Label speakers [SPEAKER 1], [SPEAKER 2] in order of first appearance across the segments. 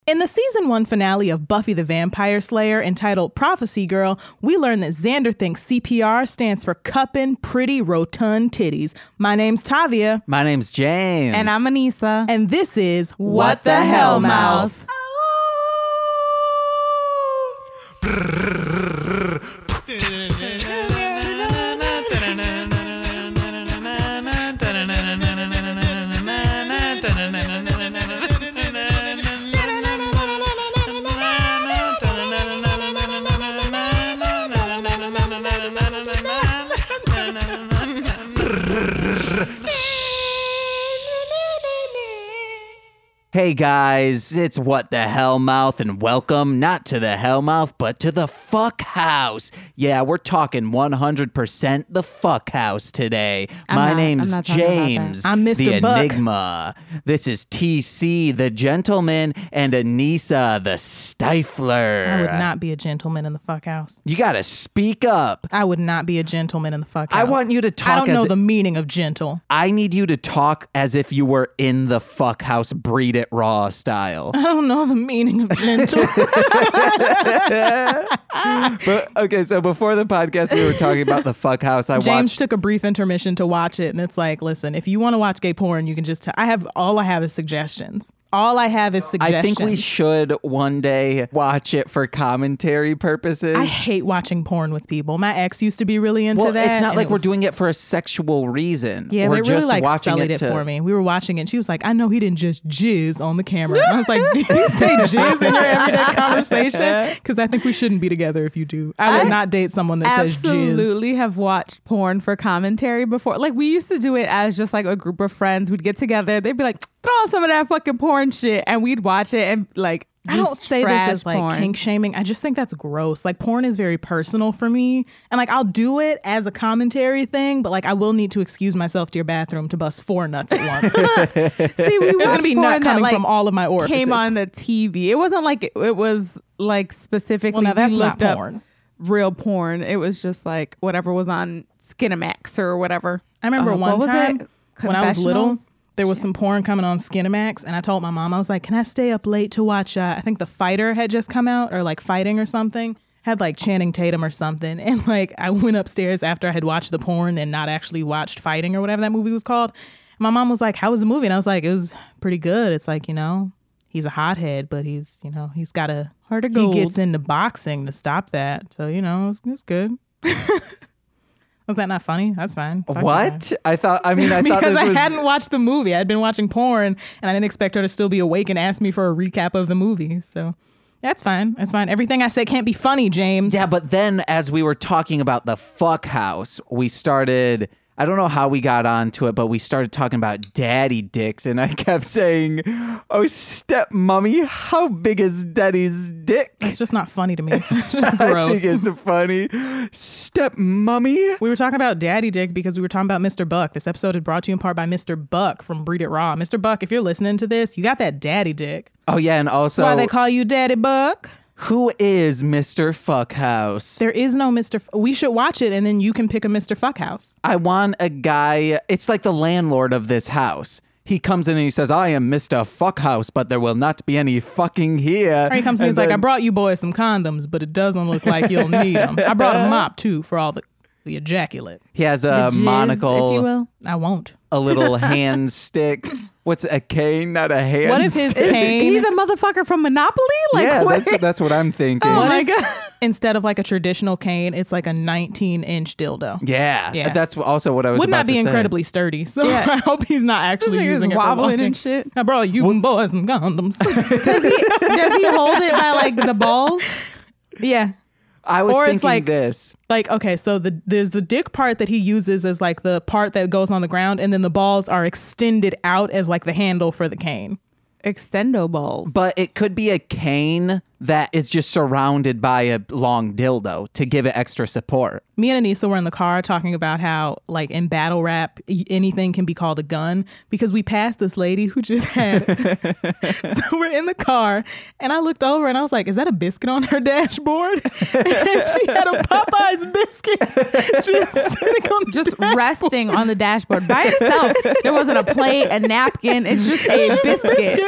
[SPEAKER 1] In the season 1 finale of Buffy the Vampire Slayer entitled Prophecy Girl, we learn that Xander thinks CPR stands for cupping pretty rotund titties. My name's Tavia.
[SPEAKER 2] My name's James.
[SPEAKER 3] And I'm Anissa.
[SPEAKER 1] And this is
[SPEAKER 3] What the Hell Mouth.
[SPEAKER 2] Hey guys, it's What the Hell Mouth, and welcome not to the Hell Mouth, but to the Fuck House. Yeah, we're talking 100% the Fuck House today. My name's James.
[SPEAKER 1] I'm Mr.
[SPEAKER 2] the
[SPEAKER 1] Buck.
[SPEAKER 2] Enigma. This is TC, the Gentleman, and Anissa, the Stifler.
[SPEAKER 1] I would not be a gentleman in the fuck house.
[SPEAKER 2] You gotta speak up.
[SPEAKER 1] I would not be a gentleman in the fuck house.
[SPEAKER 2] I want you to talk
[SPEAKER 1] I don't know
[SPEAKER 2] as
[SPEAKER 1] the meaning of gentle.
[SPEAKER 2] I need you to talk as if you were in the Fuck House, breed it raw style.
[SPEAKER 1] I don't know the meaning of gentle.
[SPEAKER 2] But okay, so before the podcast, we were talking about the Fuck House.
[SPEAKER 1] James took a brief intermission to watch it, and it's like, listen, if you want to watch gay porn, you can just. All I have is suggestions. All I have is suggestions.
[SPEAKER 2] I think we should one day watch it for commentary purposes.
[SPEAKER 1] I hate watching porn with people. My ex used to be really into that.
[SPEAKER 2] It's not like we're doing it for a sexual reason.
[SPEAKER 1] Yeah,
[SPEAKER 2] we're
[SPEAKER 1] they
[SPEAKER 2] just
[SPEAKER 1] really
[SPEAKER 2] watching
[SPEAKER 1] it for me. We were watching it, and she was like, I know he didn't just jizz on the camera. And I was like, do you say jizz in your everyday conversation? Because I think we shouldn't be together if you do. I would not date someone that says jizz.
[SPEAKER 3] Absolutely have watched porn for commentary before. Like, we used to do it as just like a group of friends. We'd get together. They'd be like, throw on some of that fucking porn shit, and we'd watch it and like.
[SPEAKER 1] I don't say this as like
[SPEAKER 3] porn.
[SPEAKER 1] kink shaming. I just think that's gross. Like, porn is very personal for me, and like I'll do it as a commentary thing, but like I will need to excuse myself to your bathroom to bust 4 nuts at once.
[SPEAKER 3] See, we
[SPEAKER 1] There's gonna be nut coming
[SPEAKER 3] like,
[SPEAKER 1] from all of my orifices.
[SPEAKER 3] Came on the TV. It wasn't like it was like specifically.
[SPEAKER 1] Well, now that's
[SPEAKER 3] we
[SPEAKER 1] not
[SPEAKER 3] looked
[SPEAKER 1] porn.
[SPEAKER 3] Up real porn. It was just like whatever was on Skinamax or whatever.
[SPEAKER 1] I remember one time when I was little.
[SPEAKER 3] Confessionals?
[SPEAKER 1] There was some porn coming on Skinamax, and I told my mom, I was like, can I stay up late to watch, I think The Fighter had just come out, or like Fighting or something, had like Channing Tatum or something, and like I went upstairs after I had watched the porn and not actually watched Fighting or whatever that movie was called. My mom was like, how was the movie? And I was like, it was pretty good. It's like, he's a hothead, but he's got a
[SPEAKER 3] heart of gold.
[SPEAKER 1] He gets into boxing to stop that. So, it was good. Was that not funny? That's fine.
[SPEAKER 2] What? I thought
[SPEAKER 1] because
[SPEAKER 2] this
[SPEAKER 1] I
[SPEAKER 2] was...
[SPEAKER 1] hadn't watched the movie. I'd been watching porn, and I didn't expect her to still be awake and ask me for a recap of the movie. So that's fine. That's fine. Everything I say can't be funny, James.
[SPEAKER 2] Yeah, but then as we were talking about the Fuck House, we started... I don't know how we got onto it, but we started talking about daddy dicks, and I kept saying, oh, step mummy, how big is daddy's dick?
[SPEAKER 1] It's just not funny to me.
[SPEAKER 2] I think it's funny. Step mummy.
[SPEAKER 1] We were talking about daddy dick because we were talking about Mr. Buck. This episode is brought to you in part by Mr. Buck from Breed It Raw. Mr. Buck, if you're listening to this, you got that daddy dick.
[SPEAKER 2] Oh, yeah, and also...
[SPEAKER 1] Why they call you Daddy Buck?
[SPEAKER 2] Who is Mr. Fuckhouse?
[SPEAKER 1] There is no Mr. We should watch it, and then you can pick a Mr. Fuckhouse.
[SPEAKER 2] I want a guy... It's like the landlord of this house. He comes in and he says, I am Mr. Fuckhouse, but there will not be any fucking here.
[SPEAKER 1] Or he comes in and he's like, I brought you boys some condoms, but it doesn't look like you'll need them. I brought a mop, too, for all the ejaculate.
[SPEAKER 2] He has a
[SPEAKER 3] The jizz,
[SPEAKER 2] monocle.
[SPEAKER 3] if you will.
[SPEAKER 1] I won't.
[SPEAKER 2] A little hand stick. What's a cane? Not a hand
[SPEAKER 1] What if his
[SPEAKER 2] stick.
[SPEAKER 1] cane...
[SPEAKER 3] He the motherfucker from Monopoly? Like,
[SPEAKER 2] Yeah,
[SPEAKER 3] what?
[SPEAKER 2] that's what I'm thinking.
[SPEAKER 3] Oh
[SPEAKER 1] What
[SPEAKER 3] my
[SPEAKER 1] if
[SPEAKER 3] God.
[SPEAKER 1] Instead of like a traditional cane, it's like a 19-inch dildo.
[SPEAKER 2] Yeah, that's also what I was
[SPEAKER 1] Would
[SPEAKER 2] about
[SPEAKER 1] not be
[SPEAKER 2] to say.
[SPEAKER 1] incredibly sturdy, so
[SPEAKER 3] Yeah.
[SPEAKER 1] I hope he's not actually
[SPEAKER 3] This nigga's
[SPEAKER 1] using it for
[SPEAKER 3] wobbling
[SPEAKER 1] walking.
[SPEAKER 3] and shit.
[SPEAKER 1] I brought you boys some condoms.
[SPEAKER 3] Does he hold it by like the balls?
[SPEAKER 1] Yeah.
[SPEAKER 2] I was
[SPEAKER 1] Or it's
[SPEAKER 2] thinking
[SPEAKER 1] like-
[SPEAKER 2] this.
[SPEAKER 1] Like, okay, so there's the dick part that he uses as like the part that goes on the ground, and then the balls are extended out as like the handle for the cane.
[SPEAKER 3] Extendo balls.
[SPEAKER 2] But it could be a cane that is just surrounded by a long dildo to give it extra support.
[SPEAKER 1] Me and Anissa were in the car talking about how, like, in battle rap, anything can be called a gun, because we passed this lady who just had so we're in the car, and I looked over and I was like, is that a biscuit on her dashboard? And she had a Popeye's biscuit just sitting on the
[SPEAKER 3] Just
[SPEAKER 1] dashboard.
[SPEAKER 3] resting on the dashboard by itself. There wasn't a plate, a napkin. It's just a biscuit.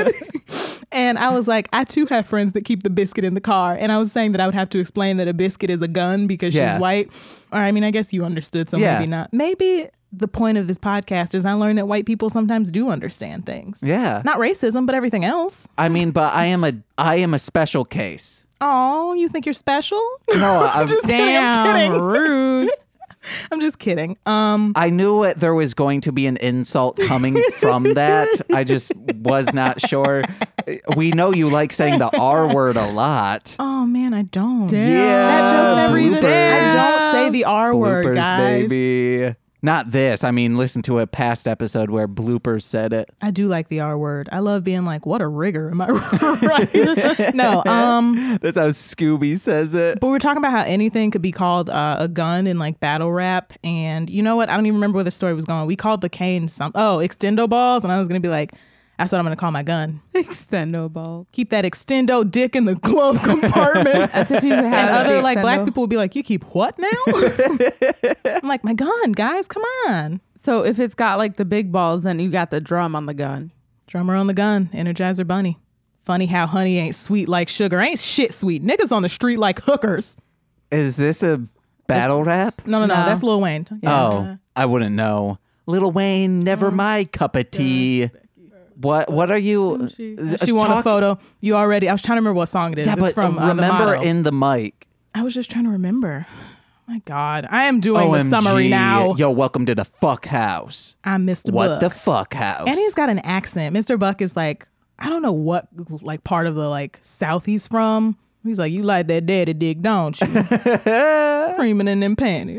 [SPEAKER 1] And I was like, I too have friends that keep the biscuit in the car. And I was saying that I would have to explain that a biscuit is a gun because
[SPEAKER 2] Yeah.
[SPEAKER 1] she's white. Or I mean, I guess you understood, so
[SPEAKER 2] Yeah.
[SPEAKER 1] maybe not. Maybe the point of this podcast is I learned that white people sometimes do understand things.
[SPEAKER 2] Yeah.
[SPEAKER 1] Not racism, but everything else.
[SPEAKER 2] I mean, but I am a special case.
[SPEAKER 1] Oh, you think you're special?
[SPEAKER 2] No, I'm
[SPEAKER 1] just kidding. I'm
[SPEAKER 3] Damn,
[SPEAKER 1] kidding.
[SPEAKER 3] rude.
[SPEAKER 1] I'm just kidding.
[SPEAKER 2] I knew there was going to be an insult coming from that. I just was not sure. We know you like saying the R word a lot.
[SPEAKER 1] Oh man, I don't.
[SPEAKER 3] Damn.
[SPEAKER 1] That joke never even.
[SPEAKER 2] bloopers.
[SPEAKER 1] I don't say the R word,
[SPEAKER 2] Bloopers,
[SPEAKER 1] guys.
[SPEAKER 2] baby. Not this. I mean, listen to a past episode where bloopers said it.
[SPEAKER 1] I do like the R word. I love being like, what a rigger. Am I right? No.
[SPEAKER 2] That's how Scooby says it.
[SPEAKER 1] But we're talking about how anything could be called a gun in like battle rap. And you know what? I don't even remember where the story was going. We called the cane extendo balls. And I was going to be like, that's what I'm going to call my gun.
[SPEAKER 3] Extendo ball.
[SPEAKER 1] Keep that extendo dick in the glove compartment.
[SPEAKER 3] That's if you have
[SPEAKER 1] And other
[SPEAKER 3] the
[SPEAKER 1] like black
[SPEAKER 3] extendo.
[SPEAKER 1] people would be like, you keep what now? I'm like, my gun, guys, come on.
[SPEAKER 3] So if it's got like the big balls, then you got the drum on the gun.
[SPEAKER 1] Drummer on the gun, Energizer Bunny. Funny how honey ain't sweet like sugar. Ain't shit sweet. Niggas on the street like hookers.
[SPEAKER 2] Is this a battle rap?
[SPEAKER 1] No.
[SPEAKER 3] No.
[SPEAKER 1] That's Lil Wayne.
[SPEAKER 2] Oh, I wouldn't know. Lil Wayne, never my cup of tea. What are you?
[SPEAKER 1] She want a photo. You already. I was trying to remember what song it is.
[SPEAKER 2] Yeah,
[SPEAKER 1] It's
[SPEAKER 2] but
[SPEAKER 1] from The
[SPEAKER 2] remember
[SPEAKER 1] Motto.
[SPEAKER 2] in the mic.
[SPEAKER 1] I was just trying to remember. My God, I am doing
[SPEAKER 2] OMG.
[SPEAKER 1] the summary now.
[SPEAKER 2] Yo, welcome to the fuck house.
[SPEAKER 1] I'm Mr.
[SPEAKER 2] What
[SPEAKER 1] Buck.
[SPEAKER 2] the fuck house?
[SPEAKER 1] And he's got an accent. Mr. Buck is like, I don't know what like part of the like South he's from. He's like, you like that daddy dick, don't you? Creaming in them panties.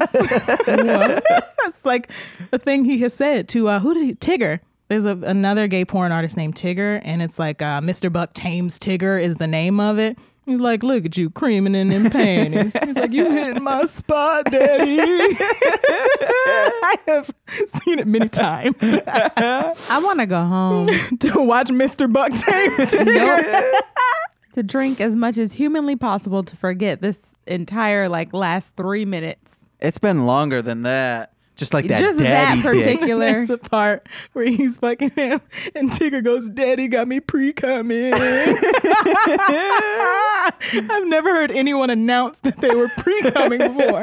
[SPEAKER 1] That's like a thing he has said to Tigger. There's another gay porn artist named Tigger, and it's like Mr. Buck Tames Tigger is the name of it. He's like, look at you creaming in them panties. He's like, you hitting my spot, daddy. I have seen it many times
[SPEAKER 3] I want to go home
[SPEAKER 1] to watch Mr. Buck Tame Tigger.
[SPEAKER 3] to drink as much as humanly possible to forget this entire like last 3 minutes.
[SPEAKER 2] It's been longer than that. Just like that
[SPEAKER 3] Just
[SPEAKER 2] daddy
[SPEAKER 3] that
[SPEAKER 2] dick.
[SPEAKER 3] particular.
[SPEAKER 1] There's a part where he's fucking him, and Tigger goes, "Daddy got me pre-coming." I've never heard anyone announce that they were pre-coming before.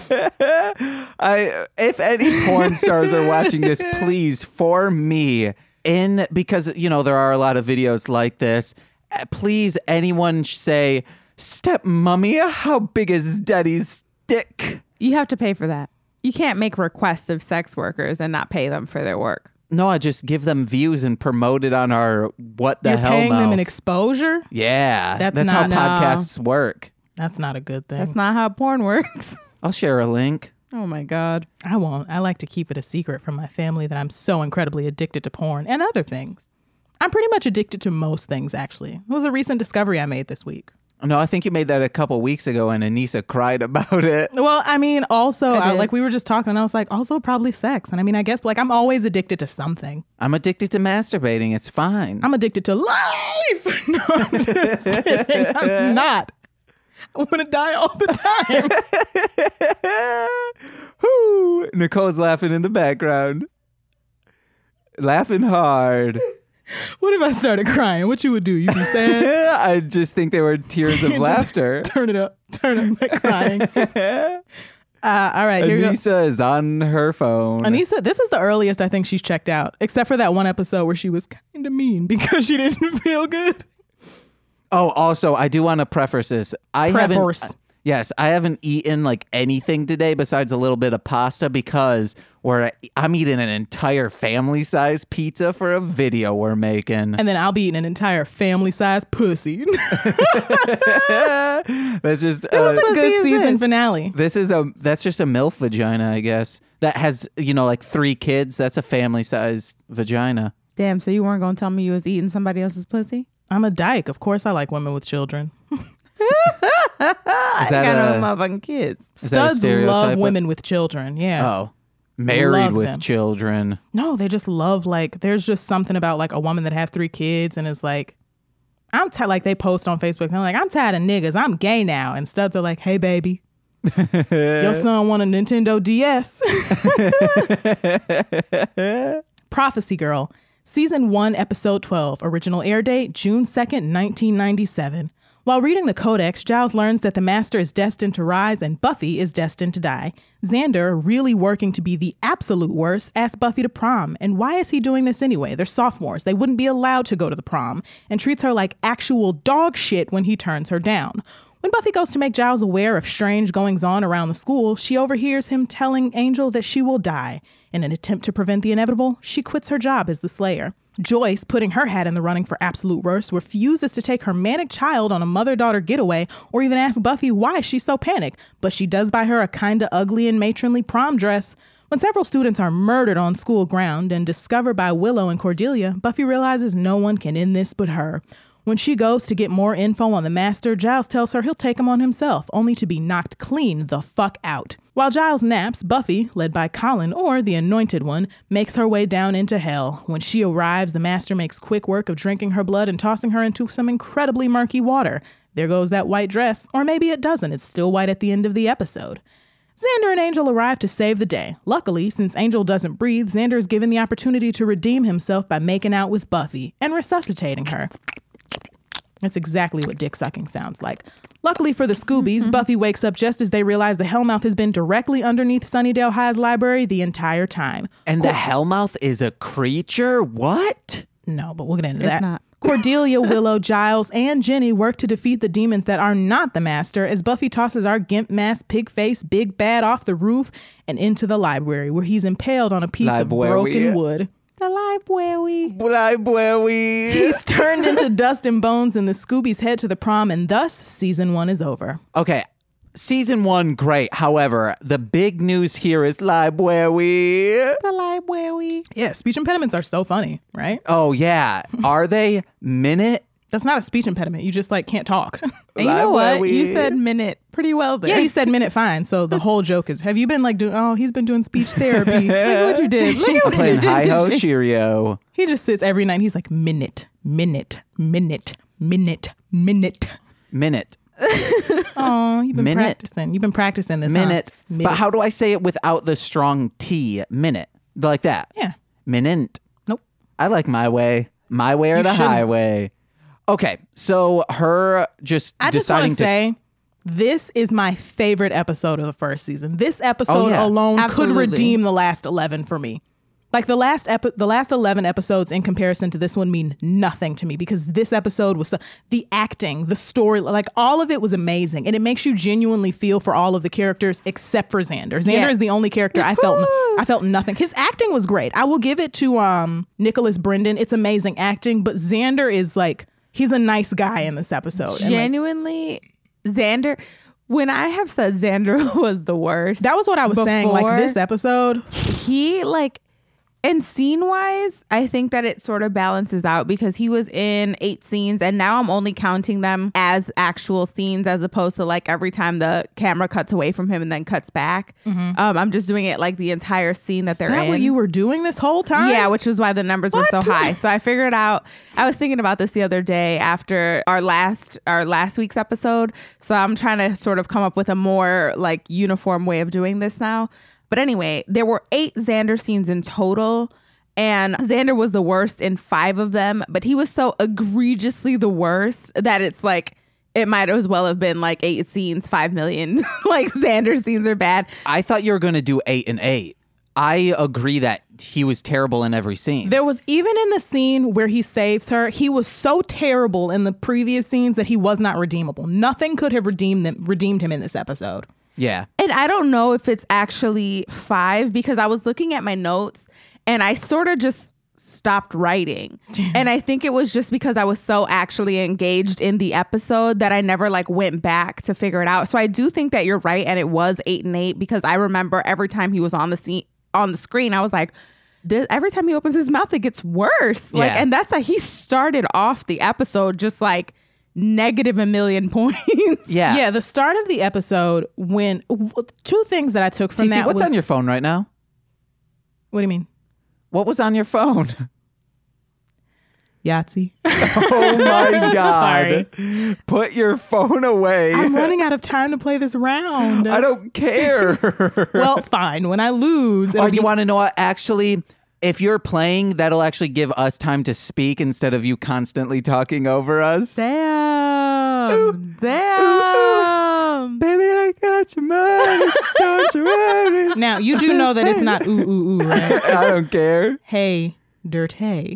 [SPEAKER 2] If any porn stars are watching this, please, for me, because you know there are a lot of videos like this. Please, anyone say, "Step mummy, how big is daddy's dick?"
[SPEAKER 3] You have to pay for that. You can't make requests of sex workers and not pay them for their work.
[SPEAKER 2] No, I just give them views and promote it on our what the
[SPEAKER 1] You're
[SPEAKER 2] hell
[SPEAKER 1] paying them
[SPEAKER 2] mouth.
[SPEAKER 1] an exposure.
[SPEAKER 2] Yeah,
[SPEAKER 1] That's
[SPEAKER 2] that's how
[SPEAKER 1] not-
[SPEAKER 2] podcasts work.
[SPEAKER 1] That's not a good thing.
[SPEAKER 3] That's not how porn works.
[SPEAKER 2] I'll share a link.
[SPEAKER 3] Oh my God.
[SPEAKER 1] I won't. I like to keep it a secret from my family that I'm so incredibly addicted to porn and other things. I'm pretty much addicted to most things, actually. It was a recent discovery I made this week.
[SPEAKER 2] No, I think you made that a couple weeks ago, and Anissa cried about it.
[SPEAKER 1] Well, I mean, also,
[SPEAKER 3] I did.
[SPEAKER 1] like we were just talking, and I was like, also probably sex. And I mean, I guess like I'm always addicted to something.
[SPEAKER 2] I'm addicted to masturbating. It's fine.
[SPEAKER 1] I'm addicted to life. No, I'm just kidding. I'm not. I want to die all the time.
[SPEAKER 2] Whoo! Nicole's laughing in the background. Laughing hard.
[SPEAKER 1] What if I started crying? What you would do? You'd be sad?
[SPEAKER 2] I just think they were tears of
[SPEAKER 1] Just
[SPEAKER 2] laughter.
[SPEAKER 1] Turn up, like crying. All right, here we go.
[SPEAKER 2] Anissa is on her phone.
[SPEAKER 1] Anissa, this is the earliest I think she's checked out, except for that one episode where she was kind of mean because she didn't feel good.
[SPEAKER 2] Oh, also, I do want to preface this. I haven't eaten like anything today besides a little bit of pasta because I'm eating an entire family-sized pizza for a video we're making.
[SPEAKER 1] And then I'll be eating an entire family-sized pussy.
[SPEAKER 2] That's just
[SPEAKER 1] This is a good
[SPEAKER 3] is
[SPEAKER 1] season
[SPEAKER 3] this?
[SPEAKER 1] finale.
[SPEAKER 2] that's just a MILF vagina, I guess. That has, like 3 kids. That's a family-sized vagina.
[SPEAKER 3] Damn, so you weren't going to tell me you was eating somebody else's pussy?
[SPEAKER 1] I'm a dyke. Of course I like women with children.
[SPEAKER 3] I
[SPEAKER 2] that
[SPEAKER 3] got
[SPEAKER 2] a-
[SPEAKER 3] no motherfucking kids.
[SPEAKER 2] Is that a
[SPEAKER 1] Studs
[SPEAKER 2] stereotype?
[SPEAKER 1] love women with children. Yeah.
[SPEAKER 2] Oh. Married
[SPEAKER 1] Love
[SPEAKER 2] with
[SPEAKER 1] them.
[SPEAKER 2] children.
[SPEAKER 1] No, they just love like there's just something about like a woman that has 3 kids and is like, I'm tired. Like they post on Facebook and they're like, I'm tired of niggas. I'm gay now. And studs are like, hey baby, your son want a Nintendo DS. Prophecy Girl Season 1, Episode 12, original air date, June 2nd, 1997. While reading the Codex, Giles learns that the Master is destined to rise and Buffy is destined to die. Xander, really working to be the absolute worst, asks Buffy to prom. And why is he doing this anyway? They're sophomores. They wouldn't be allowed to go to the prom. And treats her like actual dog shit when he turns her down. When Buffy goes to make Giles aware of strange goings-on around the school, she overhears him telling Angel that she will die. In an attempt to prevent the inevitable, she quits her job as the Slayer. Joyce, putting her hat in the running for absolute worst, refuses to take her manic child on a mother-daughter getaway or even ask Buffy why she's so panicked, but she does buy her a kinda ugly and matronly prom dress. When several students are murdered on school ground and discovered by Willow and Cordelia, Buffy realizes no one can end this but her. When she goes to get more info on the Master, Giles tells her he'll take him on himself, only to be knocked clean the fuck out. While Giles naps, Buffy, led by Colin, or the Anointed One, makes her way down into hell. When she arrives, the Master makes quick work of drinking her blood and tossing her into some incredibly murky water. There goes that white dress, or maybe it doesn't, it's still white at the end of the episode. Xander and Angel arrive to save the day. Luckily, since Angel doesn't breathe, Xander is given the opportunity to redeem himself by making out with Buffy and resuscitating her. That's exactly what dick sucking sounds like. Luckily for the Scoobies, Buffy wakes up just as they realize the Hellmouth has been directly underneath Sunnydale High's library the entire time.
[SPEAKER 2] And the Hellmouth is a creature? What?
[SPEAKER 1] No, but we'll get into
[SPEAKER 3] It's
[SPEAKER 1] that.
[SPEAKER 3] not.
[SPEAKER 1] Cordelia, Willow, Giles, and Jenny work to defeat the demons that are not the Master as Buffy tosses our gimp mask pig face big bad off the roof and into the library where he's impaled on a piece of broken wood.
[SPEAKER 3] The library.
[SPEAKER 2] Library.
[SPEAKER 1] He's turned into dust and bones and the Scoobies head to the prom and thus season 1 is over.
[SPEAKER 2] Okay, season 1, great. However, the big news here is library.
[SPEAKER 3] The library.
[SPEAKER 1] Yeah, speech impediments are so funny, right?
[SPEAKER 2] Oh, yeah. Are they? Minute?
[SPEAKER 1] That's not a speech impediment. You just like can't talk.
[SPEAKER 3] And you know what?
[SPEAKER 2] Library.
[SPEAKER 3] You said minute pretty well there.
[SPEAKER 1] Yeah, you said minute fine. So the whole joke is, have you been like he's been doing speech therapy.
[SPEAKER 3] Look at what you did. Look at what you
[SPEAKER 2] Playing
[SPEAKER 3] did.
[SPEAKER 2] hi-ho Cheerio.
[SPEAKER 1] He just sits every night and he's like, minute, minute, minute, minute, minute.
[SPEAKER 2] Minute.
[SPEAKER 1] Oh, you've been
[SPEAKER 2] Minute.
[SPEAKER 1] practicing. You've been practicing this,
[SPEAKER 2] Minute.
[SPEAKER 1] huh? Minute.
[SPEAKER 2] But how do I say it without the strong T? Minute. Like that.
[SPEAKER 1] Yeah.
[SPEAKER 2] Minute.
[SPEAKER 1] Nope.
[SPEAKER 2] I like my way. My way or
[SPEAKER 1] You
[SPEAKER 2] the
[SPEAKER 1] shouldn't.
[SPEAKER 2] highway. Okay, so her just
[SPEAKER 1] I just want
[SPEAKER 2] deciding
[SPEAKER 1] to say, this is my favorite episode of the first season. This episode
[SPEAKER 2] yeah.
[SPEAKER 1] alone
[SPEAKER 3] Absolutely.
[SPEAKER 1] could redeem the last 11 for me. Like the last 11 episodes in comparison to this one mean nothing to me because this episode was the acting, the story, like all of it was amazing. And it makes you genuinely feel for all of the characters except for Xander. Xander
[SPEAKER 3] Yeah.
[SPEAKER 1] is the only character I felt nothing. His acting was great. I will give it to Nicholas Brendan. It's amazing acting, but Xander is like, he's a nice guy in this episode. And, like,
[SPEAKER 3] Genuinely, Xander, when I have said Xander was the worst.
[SPEAKER 1] that was what I was saying. Like
[SPEAKER 3] before,
[SPEAKER 1] this episode,
[SPEAKER 3] he like, and scene wise, I think that it sort of balances out because he was in 8 scenes and now I'm only counting them as actual scenes as opposed to like every time the camera cuts away from him and then cuts back. I'm just doing it like the entire scene that they're
[SPEAKER 1] is that
[SPEAKER 3] in.
[SPEAKER 1] what you were doing this whole time?
[SPEAKER 3] Yeah, which was why the numbers were so high. So I figured out, I was thinking about this the other day after our last week's episode. So I'm trying to sort of come up with a more like uniform way of doing this now. But anyway, there were 8 Xander scenes in total. And Xander was the worst in 5 of them. But he was so egregiously the worst that it's like, it might as well have been like 8 scenes, 5 million. Like Xander scenes are bad.
[SPEAKER 2] I thought you were going to do 8 and 8. I agree that he was terrible in every scene.
[SPEAKER 1] There was even in the scene where he saves her, he was so terrible in the previous scenes that he was not redeemable. Nothing could have redeemed him in this episode.
[SPEAKER 2] Yeah.
[SPEAKER 3] And I don't know if it's actually 5 because I was looking at my notes and I sort of just stopped writing. And I think it was just because I was so actually engaged in the episode that I never like went back to figure it out. So I do think that you're right. And it was 8 and 8 because I remember every time he was on the screen, I was like, every time he opens his mouth, it gets worse. Like,
[SPEAKER 2] Yeah.
[SPEAKER 3] and that's how he started off the episode, just like negative a million points.
[SPEAKER 2] Yeah.
[SPEAKER 1] Yeah, the start of the episode when 2 things that I took from
[SPEAKER 2] TC,
[SPEAKER 1] that
[SPEAKER 2] what's
[SPEAKER 1] was,
[SPEAKER 2] on your phone right now?
[SPEAKER 1] what do you mean?
[SPEAKER 2] What was on your phone?
[SPEAKER 1] Yahtzee.
[SPEAKER 2] Oh my God. Put your phone away.
[SPEAKER 1] I'm running out of time to play this round.
[SPEAKER 2] I don't care.
[SPEAKER 1] Well, fine. When I lose,
[SPEAKER 2] Or
[SPEAKER 1] it'll
[SPEAKER 2] you
[SPEAKER 1] be-
[SPEAKER 2] want to know what? Actually, If you're playing, that'll actually give us time to speak instead of you constantly talking over us.
[SPEAKER 3] Damn. Damn.
[SPEAKER 2] Baby, I got your money. Don't you worry.
[SPEAKER 1] Now, you do know that it's not ooh, ooh, ooh, right?
[SPEAKER 2] I don't care.
[SPEAKER 1] Hey, dirt, hey.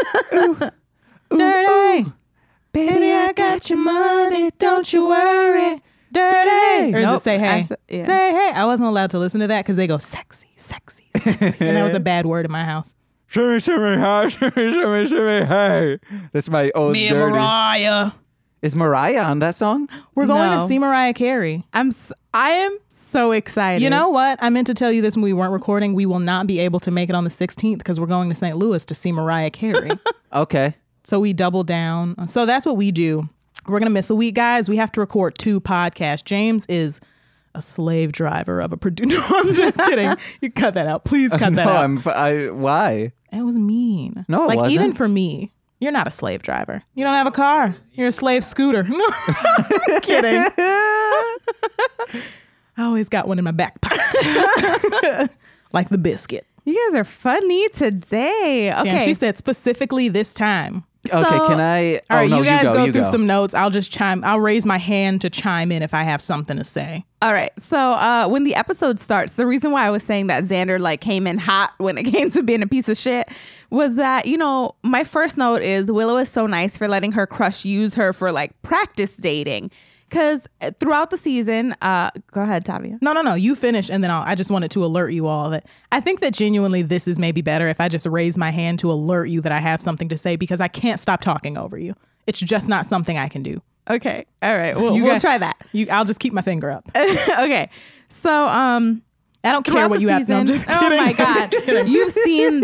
[SPEAKER 1] Dirty. Baby, I got your money. Don't you worry. Dirty. Or does it say hey?
[SPEAKER 3] Yeah.
[SPEAKER 1] Say hey. I wasn't allowed to listen to that because they go sexy, sexy, sexy. And that was a bad word in my house.
[SPEAKER 2] Shimmy, shimmy, hi, shimmy, shimmy, shimmy, hey. That's my old
[SPEAKER 1] Me and
[SPEAKER 2] dirty.
[SPEAKER 1] Mariah.
[SPEAKER 2] Is Mariah on that song?
[SPEAKER 1] We're going
[SPEAKER 3] No.
[SPEAKER 1] to see Mariah Carey.
[SPEAKER 3] I am so excited.
[SPEAKER 1] You know what? I meant to tell you this when we weren't recording. We will not be able to make it on the 16th because we're going to St. Louis to see Mariah Carey.
[SPEAKER 2] Okay.
[SPEAKER 1] So we double down. So that's what we do. We're going to miss a week, guys. We have to record 2 podcasts. James is a slave driver of a producer. No, I'm just kidding. You cut that out. Please cut that out.
[SPEAKER 2] Why?
[SPEAKER 1] It was mean.
[SPEAKER 2] No, it
[SPEAKER 1] like,
[SPEAKER 2] wasn't.
[SPEAKER 1] even for me, you're not a slave driver. You don't have a car. You're a slave scooter. No, I'm kidding. I always got one in my back pocket. Like the biscuit.
[SPEAKER 3] You guys are funny today. Okay.
[SPEAKER 1] Damn, she said specifically this time.
[SPEAKER 2] Okay,
[SPEAKER 3] So-
[SPEAKER 2] can I?
[SPEAKER 1] All right,
[SPEAKER 2] no,
[SPEAKER 1] you guys go through
[SPEAKER 2] go.
[SPEAKER 1] some notes. I'll raise my hand to chime in if I have something to say.
[SPEAKER 3] All right. So when the episode starts, the reason why I was saying that Xander like came in hot when it came to being a piece of shit was that, you know, my first note is Willow is so nice for letting her crush use her for like practice dating. Because throughout the season, go ahead, Tavia.
[SPEAKER 1] No. You finish, and then I just wanted to alert you all that I think that genuinely this is maybe better if I just raise my hand to alert you that I have something to say because I can't stop talking over you. It's just not something I can do.
[SPEAKER 3] Okay. All right. We'll
[SPEAKER 1] guys-
[SPEAKER 3] try that.
[SPEAKER 1] I'll just keep my finger up.
[SPEAKER 3] Okay. So
[SPEAKER 1] I don't care
[SPEAKER 3] throughout
[SPEAKER 1] what
[SPEAKER 3] the
[SPEAKER 1] you have. No, I'm
[SPEAKER 3] season-
[SPEAKER 1] just kidding.
[SPEAKER 3] Oh my God. You've seen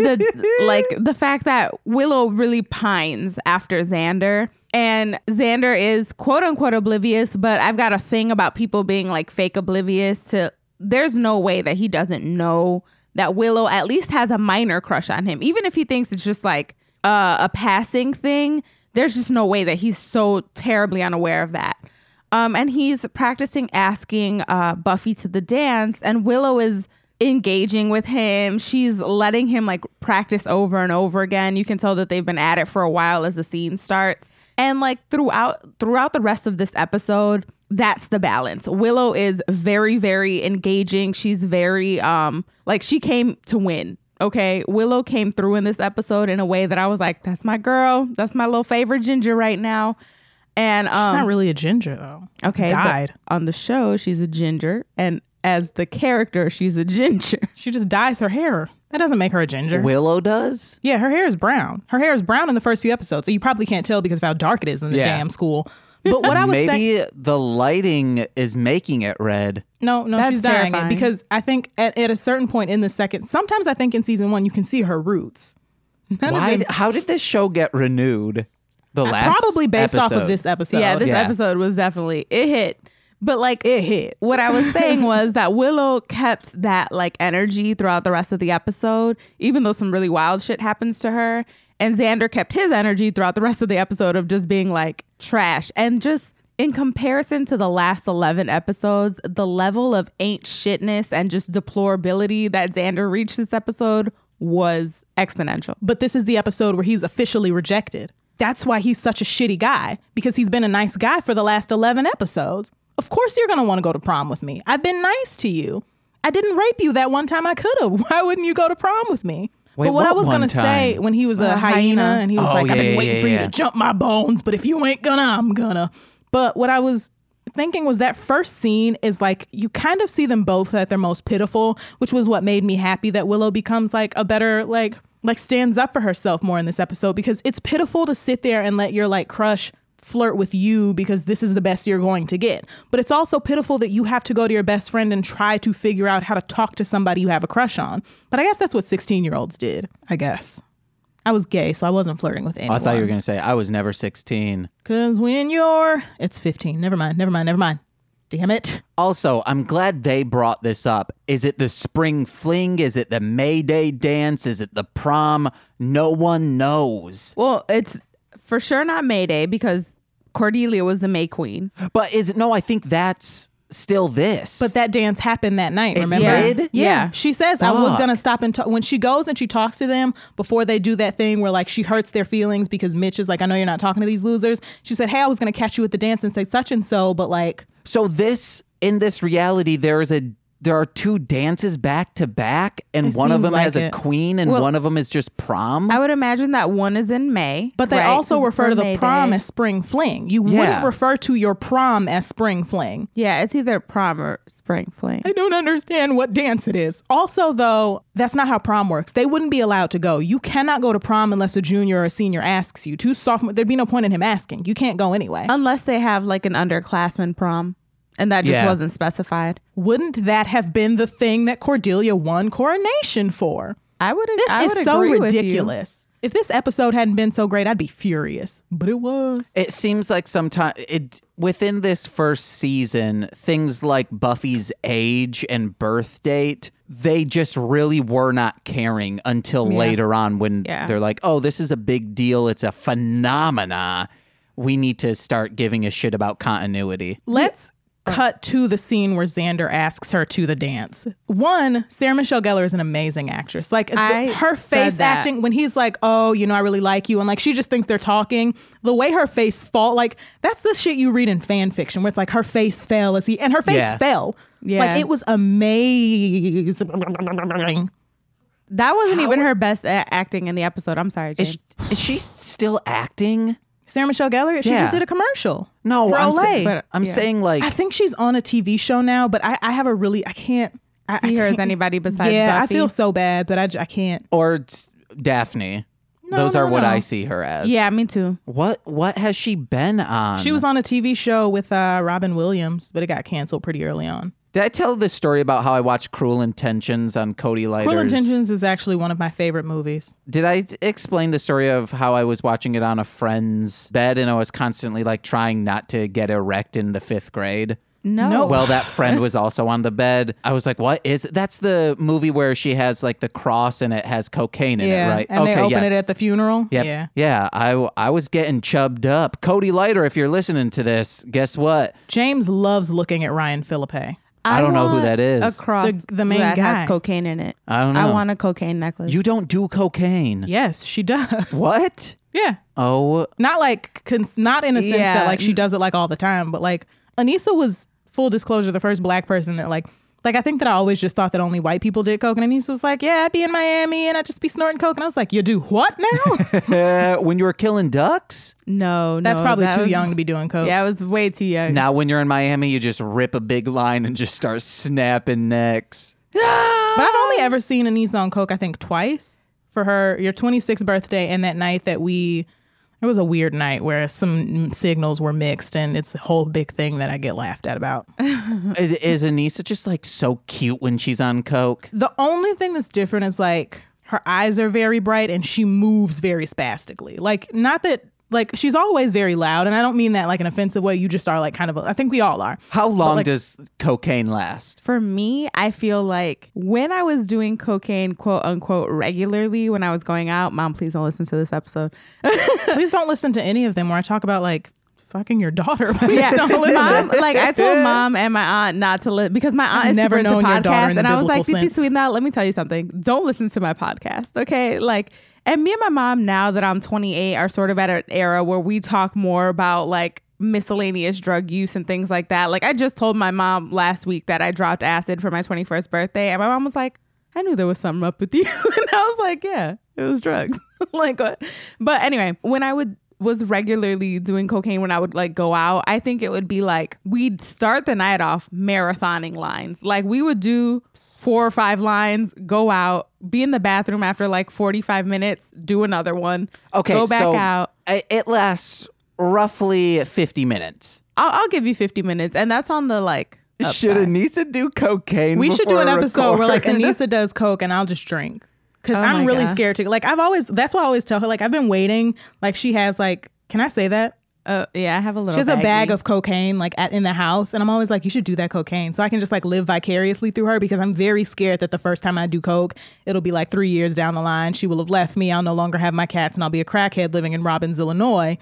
[SPEAKER 3] the fact that Willow really pines after Xander. And Xander is quote unquote oblivious, but I've got a thing about people being like fake oblivious to there's no way that he doesn't know that Willow at least has a minor crush on him. Even if he thinks it's just like a passing thing, there's just no way that he's so terribly unaware of that. And he's practicing asking Buffy to the dance, and Willow is engaging with him. She's letting him like practice over and over again. You can tell that they've been at it for a while as the scene starts. And like throughout the rest of this episode, that's the balance. Willow is very, very engaging. She's very like she came to win. Okay. Willow came through in this episode in a way that I was like, that's my girl. That's my little favorite ginger right now. And
[SPEAKER 1] She's not really a ginger though.
[SPEAKER 3] okay,
[SPEAKER 1] Died.
[SPEAKER 3] but on the show, she's a ginger. And as the character, she's a ginger.
[SPEAKER 1] She just dyes her hair. That doesn't make her a ginger.
[SPEAKER 2] Willow does?
[SPEAKER 1] Yeah, her hair is brown. Her hair is brown in the first few episodes, so you probably can't tell because of how dark it is in the
[SPEAKER 2] Yeah.
[SPEAKER 1] damn school. But what I was saying,
[SPEAKER 2] Maybe the lighting is making it red.
[SPEAKER 1] no,
[SPEAKER 3] That's
[SPEAKER 1] she's dyeing it
[SPEAKER 3] terrifying.
[SPEAKER 1] because I think at a certain point in the second, sometimes I think in season 1 you can see her roots.
[SPEAKER 2] How did this show get renewed? The last
[SPEAKER 1] Probably based off of
[SPEAKER 2] episode?
[SPEAKER 1] this episode.
[SPEAKER 3] Yeah, this
[SPEAKER 2] Yeah.
[SPEAKER 3] episode was definitely, it hit. But like
[SPEAKER 1] it hit.
[SPEAKER 3] what I was saying was that Willow kept that like energy throughout the rest of the episode, even though some really wild shit happens to her. And Xander kept his energy throughout the rest of the episode of just being like trash. And just in comparison to the last 11 episodes, the level of ain't shitness and just deplorability that Xander reached this episode was exponential.
[SPEAKER 1] But this is the episode where he's officially rejected. That's why he's such a shitty guy, because he's been a nice guy for the last 11 episodes. Of course you're going to want to go to prom with me. I've been nice to you. I didn't rape you that one time I could have. Why wouldn't you go to prom with me?
[SPEAKER 2] Wait,
[SPEAKER 1] but what I
[SPEAKER 2] what
[SPEAKER 1] was
[SPEAKER 2] one
[SPEAKER 1] going to say
[SPEAKER 2] time?
[SPEAKER 1] when he was a hyena
[SPEAKER 3] hyena.
[SPEAKER 1] and he was
[SPEAKER 2] Oh,
[SPEAKER 1] like, I've
[SPEAKER 2] yeah,
[SPEAKER 1] been
[SPEAKER 2] yeah,
[SPEAKER 1] waiting for you
[SPEAKER 2] yeah.
[SPEAKER 1] to jump my bones, but if you ain't gonna, I'm gonna. But what I was thinking was that first scene is like, you kind of see them both at their most pitiful, which was what made me happy that Willow becomes like a better, like stands up for herself more in this episode, because it's pitiful to sit there and let your like crush flirt with you because this is the best you're going to get. But it's also pitiful that you have to go to your best friend and try to figure out how to talk to somebody you have a crush on. But I guess that's what 16-year-olds did. I guess. I was gay, so I wasn't flirting with anyone.
[SPEAKER 2] I thought you were going to say I was never 16.
[SPEAKER 1] Because when it's 15. Never mind. Damn it.
[SPEAKER 2] Also, I'm glad they brought this up. Is it the spring fling? Is it the May Day dance? Is it the prom? No one knows.
[SPEAKER 3] Well, it's for sure not Mayday because Cordelia was the May Queen.
[SPEAKER 2] But is it? No, I think that's still this.
[SPEAKER 1] But that dance happened that night,
[SPEAKER 2] It
[SPEAKER 1] remember?
[SPEAKER 2] did?
[SPEAKER 1] Yeah. She says, I was
[SPEAKER 2] Fuck.
[SPEAKER 1] going to stop and talk. When she goes and she talks to them before they do that thing where like she hurts their feelings because Mitch is like, I know you're not talking to these losers. She said, hey, I was going to catch you at the dance and say such and so, but like.
[SPEAKER 2] So in this reality, there are 2 dances back to back, and
[SPEAKER 1] It
[SPEAKER 2] one of
[SPEAKER 1] seems
[SPEAKER 2] them
[SPEAKER 1] like
[SPEAKER 2] has a
[SPEAKER 1] it.
[SPEAKER 2] queen, and
[SPEAKER 3] Well,
[SPEAKER 2] one of them is just prom.
[SPEAKER 3] I would imagine that one is in May.
[SPEAKER 1] But they
[SPEAKER 3] right?
[SPEAKER 1] also
[SPEAKER 3] 'Cause
[SPEAKER 1] refer to the
[SPEAKER 3] May
[SPEAKER 1] prom
[SPEAKER 3] Day.
[SPEAKER 1] as spring fling. You
[SPEAKER 2] Yeah.
[SPEAKER 1] wouldn't refer to your prom as spring fling.
[SPEAKER 3] Yeah, it's either prom or spring fling.
[SPEAKER 1] I don't understand what dance it is. Also, though, that's not how prom works. They wouldn't be allowed to go. You cannot go to prom unless a junior or a senior asks you. 2 sophomore, there'd be no point in him asking. You can't go anyway.
[SPEAKER 3] Unless they have like an underclassmen prom. And that just
[SPEAKER 2] Yeah.
[SPEAKER 3] wasn't specified.
[SPEAKER 1] Wouldn't that have been the thing that Cordelia won Coronation for?
[SPEAKER 3] I would
[SPEAKER 1] This is so
[SPEAKER 3] agree with you.
[SPEAKER 1] ridiculous. If this episode hadn't been so great, I'd be furious. But it was.
[SPEAKER 2] It seems like within this first season, things like Buffy's age and birth date, they just really were not caring until later on when they're like, oh, this is a big deal. It's a phenomena. We need to start giving a shit about continuity.
[SPEAKER 1] Let's cut to the scene where Xander asks her to the dance. One, Sarah Michelle Gellar is an amazing actress. Like her face
[SPEAKER 3] said that.
[SPEAKER 1] acting when he's like, oh, you know, I really like you. And like, she just thinks they're talking. The way her face fall, like that's the shit you read in fan fiction where it's like her face fell and her face fell.
[SPEAKER 3] Yeah.
[SPEAKER 1] Like it was amazing.
[SPEAKER 3] That wasn't even her best acting in the episode. I'm sorry, James.
[SPEAKER 2] Is she still acting?
[SPEAKER 1] Sarah Michelle Gellar, she
[SPEAKER 2] Yeah.
[SPEAKER 1] just did a commercial.
[SPEAKER 2] No,
[SPEAKER 1] for
[SPEAKER 2] I'm,
[SPEAKER 1] Olay.
[SPEAKER 3] But-
[SPEAKER 2] I'm
[SPEAKER 3] yeah.
[SPEAKER 2] saying like
[SPEAKER 1] I think she's on a TV show now, but I have a really, I can't. I
[SPEAKER 3] See her as
[SPEAKER 1] can't-
[SPEAKER 3] anybody besides
[SPEAKER 1] Yeah,
[SPEAKER 3] Buffy.
[SPEAKER 1] I feel so bad, but I can't.
[SPEAKER 2] or Daphne. Those are what I see her as.
[SPEAKER 3] Yeah, me too.
[SPEAKER 2] What has she been on?
[SPEAKER 1] She was on a TV show with Robin Williams, but it got canceled pretty early on.
[SPEAKER 2] Did I tell this story about how I watched Cruel Intentions on Cody Lighters?
[SPEAKER 1] Cruel Intentions is actually one of my favorite movies.
[SPEAKER 2] Did I explain the story of how I was watching it on a friend's bed and I was constantly like trying not to get erect in the 5th grade?
[SPEAKER 3] No.
[SPEAKER 2] Well, that friend was also on the bed. I was like, what is that's the movie where she has like the cross and it has cocaine in it, right?
[SPEAKER 1] And they open it at the funeral.
[SPEAKER 2] Yep.
[SPEAKER 1] Yeah.
[SPEAKER 2] Yeah. I was getting chubbed up. Cody Lighter, if you're listening to this, guess what?
[SPEAKER 1] James loves looking at Ryan Philippe.
[SPEAKER 2] I don't know who that is.
[SPEAKER 3] A cross
[SPEAKER 1] The main
[SPEAKER 3] that
[SPEAKER 1] guy.
[SPEAKER 3] has cocaine in it.
[SPEAKER 2] I don't know.
[SPEAKER 3] I want a cocaine necklace.
[SPEAKER 2] You don't do cocaine.
[SPEAKER 1] Yes, she does.
[SPEAKER 2] What?
[SPEAKER 1] Yeah.
[SPEAKER 2] Oh,
[SPEAKER 1] Not like, not in a sense
[SPEAKER 3] Yeah.
[SPEAKER 1] that like she does it like all the time, but like Anissa was, full disclosure, the first black person that like I think that I always just thought that only white people did coke, and Anissa was like, yeah, I'd be in Miami and I'd just be snorting coke, and I was like, you do what now?
[SPEAKER 2] when you were killing ducks?
[SPEAKER 3] No,
[SPEAKER 1] That's probably
[SPEAKER 3] that
[SPEAKER 1] too
[SPEAKER 3] was-
[SPEAKER 1] young to be doing coke.
[SPEAKER 3] Yeah, I was way too young.
[SPEAKER 2] Now, when you're in Miami, you just rip a big line and just start snapping necks.
[SPEAKER 1] But I've only ever seen Anissa on coke, I think twice, for your 26th birthday and that night that it was a weird night where some signals were mixed, and it's a whole big thing that I get laughed at about.
[SPEAKER 2] Is Anissa just like so cute when she's on coke?
[SPEAKER 1] The only thing that's different is like her eyes are very bright and she moves very spastically. Like, not that, like, she's always very loud, and I don't mean that like an offensive way. You just are like kind of, I think we all are.
[SPEAKER 2] How long
[SPEAKER 1] like-
[SPEAKER 2] does cocaine last?
[SPEAKER 3] For me, I feel like when I was doing cocaine, quote unquote, regularly when I was going out, Mom, please don't listen to this episode.
[SPEAKER 1] Please don't listen to any of them where I talk about like fucking your daughter. Please
[SPEAKER 3] Yeah,
[SPEAKER 1] don't listen.
[SPEAKER 3] Mom, like I told Mom and my aunt not to listen because my aunt
[SPEAKER 1] I've
[SPEAKER 3] is
[SPEAKER 1] never
[SPEAKER 3] super into
[SPEAKER 1] known your daughter
[SPEAKER 3] podcasts,
[SPEAKER 1] in the
[SPEAKER 3] and I was like,
[SPEAKER 1] biblical
[SPEAKER 3] Titi
[SPEAKER 1] sense.
[SPEAKER 3] Sweet, let me tell you something. Don't listen to my podcast, okay? Like, and me and my mom, now that I'm 28, are sort of at an era where we talk more about like miscellaneous drug use and things like that. Like, I just told my mom last week that I dropped acid for my 21st birthday, and my mom was like, I knew there was something up with you. And I was like, yeah, it was drugs. Like, what? But anyway, when I was regularly doing cocaine, when I would like go out, I think it would be like we'd start the night off marathoning lines. Like, we would do 4 or 5 lines, go out, be in the bathroom after like 45 minutes, do another one,
[SPEAKER 2] Okay,
[SPEAKER 3] go back
[SPEAKER 2] so
[SPEAKER 3] out.
[SPEAKER 2] It lasts roughly 50 minutes.
[SPEAKER 3] I'll give you 50 minutes, and that's on the like
[SPEAKER 2] Should
[SPEAKER 3] upside.
[SPEAKER 2] Anissa do cocaine?
[SPEAKER 1] We should do
[SPEAKER 2] before
[SPEAKER 1] an
[SPEAKER 2] a
[SPEAKER 1] episode where like
[SPEAKER 2] record?
[SPEAKER 1] Anissa does coke and I'll just drink. Because
[SPEAKER 3] Oh
[SPEAKER 1] I'm
[SPEAKER 3] my
[SPEAKER 1] really
[SPEAKER 3] God.
[SPEAKER 1] scared to, like, that's why I always tell her, like, I've been waiting. Like, she has like, can I say that?
[SPEAKER 3] Yeah, I have a little.
[SPEAKER 1] She has a bag
[SPEAKER 3] baggie.
[SPEAKER 1] of cocaine like in the house, and I'm always like, you should do that cocaine so I can just like live vicariously through her, because I'm very scared that the first time I do coke, it'll be like 3 years down the line. She will have left me. I'll no longer have my cats, and I'll be a crackhead living in Robbins, Illinois.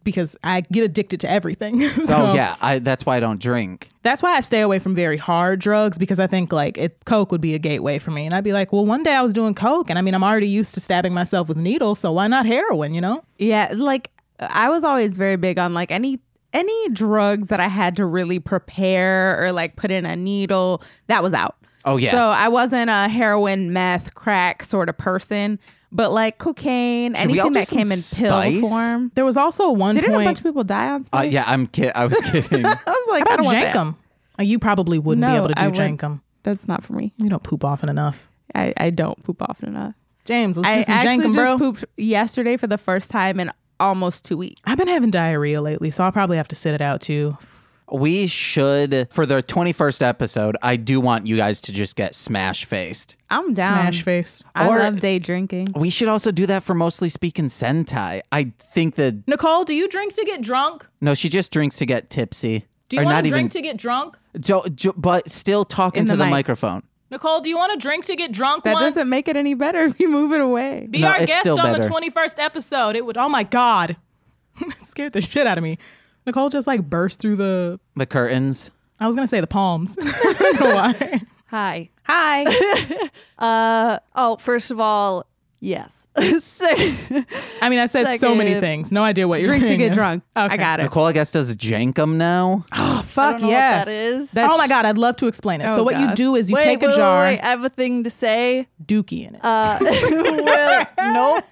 [SPEAKER 1] because I get addicted to everything. So
[SPEAKER 2] Oh yeah, that's why I don't drink.
[SPEAKER 1] that's why I stay away from very hard drugs, because I think like coke would be a gateway for me. And I'd be like, well, one day I was doing coke, and I mean, I'm already used to stabbing myself with needles, so why not heroin, you know?
[SPEAKER 3] Yeah, like I was always very big on like any drugs that I had to really prepare or like put in a needle, that was out.
[SPEAKER 2] Oh yeah.
[SPEAKER 3] So I wasn't a heroin, meth, crack sort of person, but like cocaine,
[SPEAKER 2] Should we all
[SPEAKER 3] anything
[SPEAKER 2] do
[SPEAKER 3] that
[SPEAKER 2] some
[SPEAKER 3] came in
[SPEAKER 2] spice?
[SPEAKER 3] pill form.
[SPEAKER 1] There was also one
[SPEAKER 3] Didn't a bunch
[SPEAKER 1] point.
[SPEAKER 3] of people die on spice?
[SPEAKER 2] Yeah, I was kidding.
[SPEAKER 3] I was like,
[SPEAKER 1] How
[SPEAKER 3] I don't
[SPEAKER 1] about
[SPEAKER 3] want that.
[SPEAKER 1] Jankum? You probably wouldn't be
[SPEAKER 3] No,
[SPEAKER 1] able to
[SPEAKER 3] I
[SPEAKER 1] do
[SPEAKER 3] would-
[SPEAKER 1] Jankum.
[SPEAKER 3] That's not for me.
[SPEAKER 1] You don't poop often enough.
[SPEAKER 3] I don't poop often enough.
[SPEAKER 1] James, let's do
[SPEAKER 3] I
[SPEAKER 1] some
[SPEAKER 3] actually
[SPEAKER 1] Jankum,
[SPEAKER 3] just
[SPEAKER 1] bro.
[SPEAKER 3] pooped yesterday for the first time in almost 2 weeks.
[SPEAKER 1] I've been having diarrhea lately, so I'll probably have to sit it out too.
[SPEAKER 2] We should, for the 21st episode, I do want you guys to just get smash faced.
[SPEAKER 3] I'm down.
[SPEAKER 1] Smash face.
[SPEAKER 3] I
[SPEAKER 2] Or-
[SPEAKER 3] love day drinking.
[SPEAKER 2] We should also do that for Mostly Speaking Sentai. I think that
[SPEAKER 1] Nicole, do you drink to get drunk?
[SPEAKER 2] no, she just drinks to get tipsy.
[SPEAKER 1] Do you
[SPEAKER 2] Or
[SPEAKER 1] want
[SPEAKER 2] not
[SPEAKER 1] to
[SPEAKER 2] even,
[SPEAKER 1] drink to get drunk?
[SPEAKER 2] but still talking
[SPEAKER 3] In
[SPEAKER 2] to
[SPEAKER 3] the
[SPEAKER 2] the
[SPEAKER 3] mic.
[SPEAKER 2] microphone.
[SPEAKER 1] Nicole, do you want to drink to get drunk
[SPEAKER 3] That
[SPEAKER 1] once?
[SPEAKER 3] doesn't make it any better if you move it away.
[SPEAKER 1] Be
[SPEAKER 2] No,
[SPEAKER 1] our
[SPEAKER 2] it's
[SPEAKER 1] guest
[SPEAKER 2] still
[SPEAKER 1] on
[SPEAKER 2] better.
[SPEAKER 1] the 21st episode. It would, oh my God. Scared the shit out of me. Nicole just like burst through the,
[SPEAKER 2] The curtains.
[SPEAKER 1] I was going to say the palms. I don't know why.
[SPEAKER 4] Hi.
[SPEAKER 1] Hi.
[SPEAKER 4] First of all, yes.
[SPEAKER 1] I mean, I said so many
[SPEAKER 4] Second.
[SPEAKER 1] things. No idea what you're
[SPEAKER 3] Drink to
[SPEAKER 1] saying
[SPEAKER 3] get
[SPEAKER 1] is.
[SPEAKER 3] drunk.
[SPEAKER 1] Okay.
[SPEAKER 3] I got it.
[SPEAKER 2] Nicole, I guess, does Jankum now.
[SPEAKER 1] Oh,
[SPEAKER 4] I
[SPEAKER 1] fuck
[SPEAKER 4] don't know
[SPEAKER 1] yes.
[SPEAKER 4] what that is.
[SPEAKER 1] Oh my God, I'd love to explain it.
[SPEAKER 3] Oh,
[SPEAKER 1] So what you
[SPEAKER 3] God.
[SPEAKER 1] do is you
[SPEAKER 4] wait,
[SPEAKER 1] take a
[SPEAKER 4] wait,
[SPEAKER 1] jar,
[SPEAKER 4] Wait, I have a thing to say.
[SPEAKER 1] dookie in it.
[SPEAKER 4] Nope.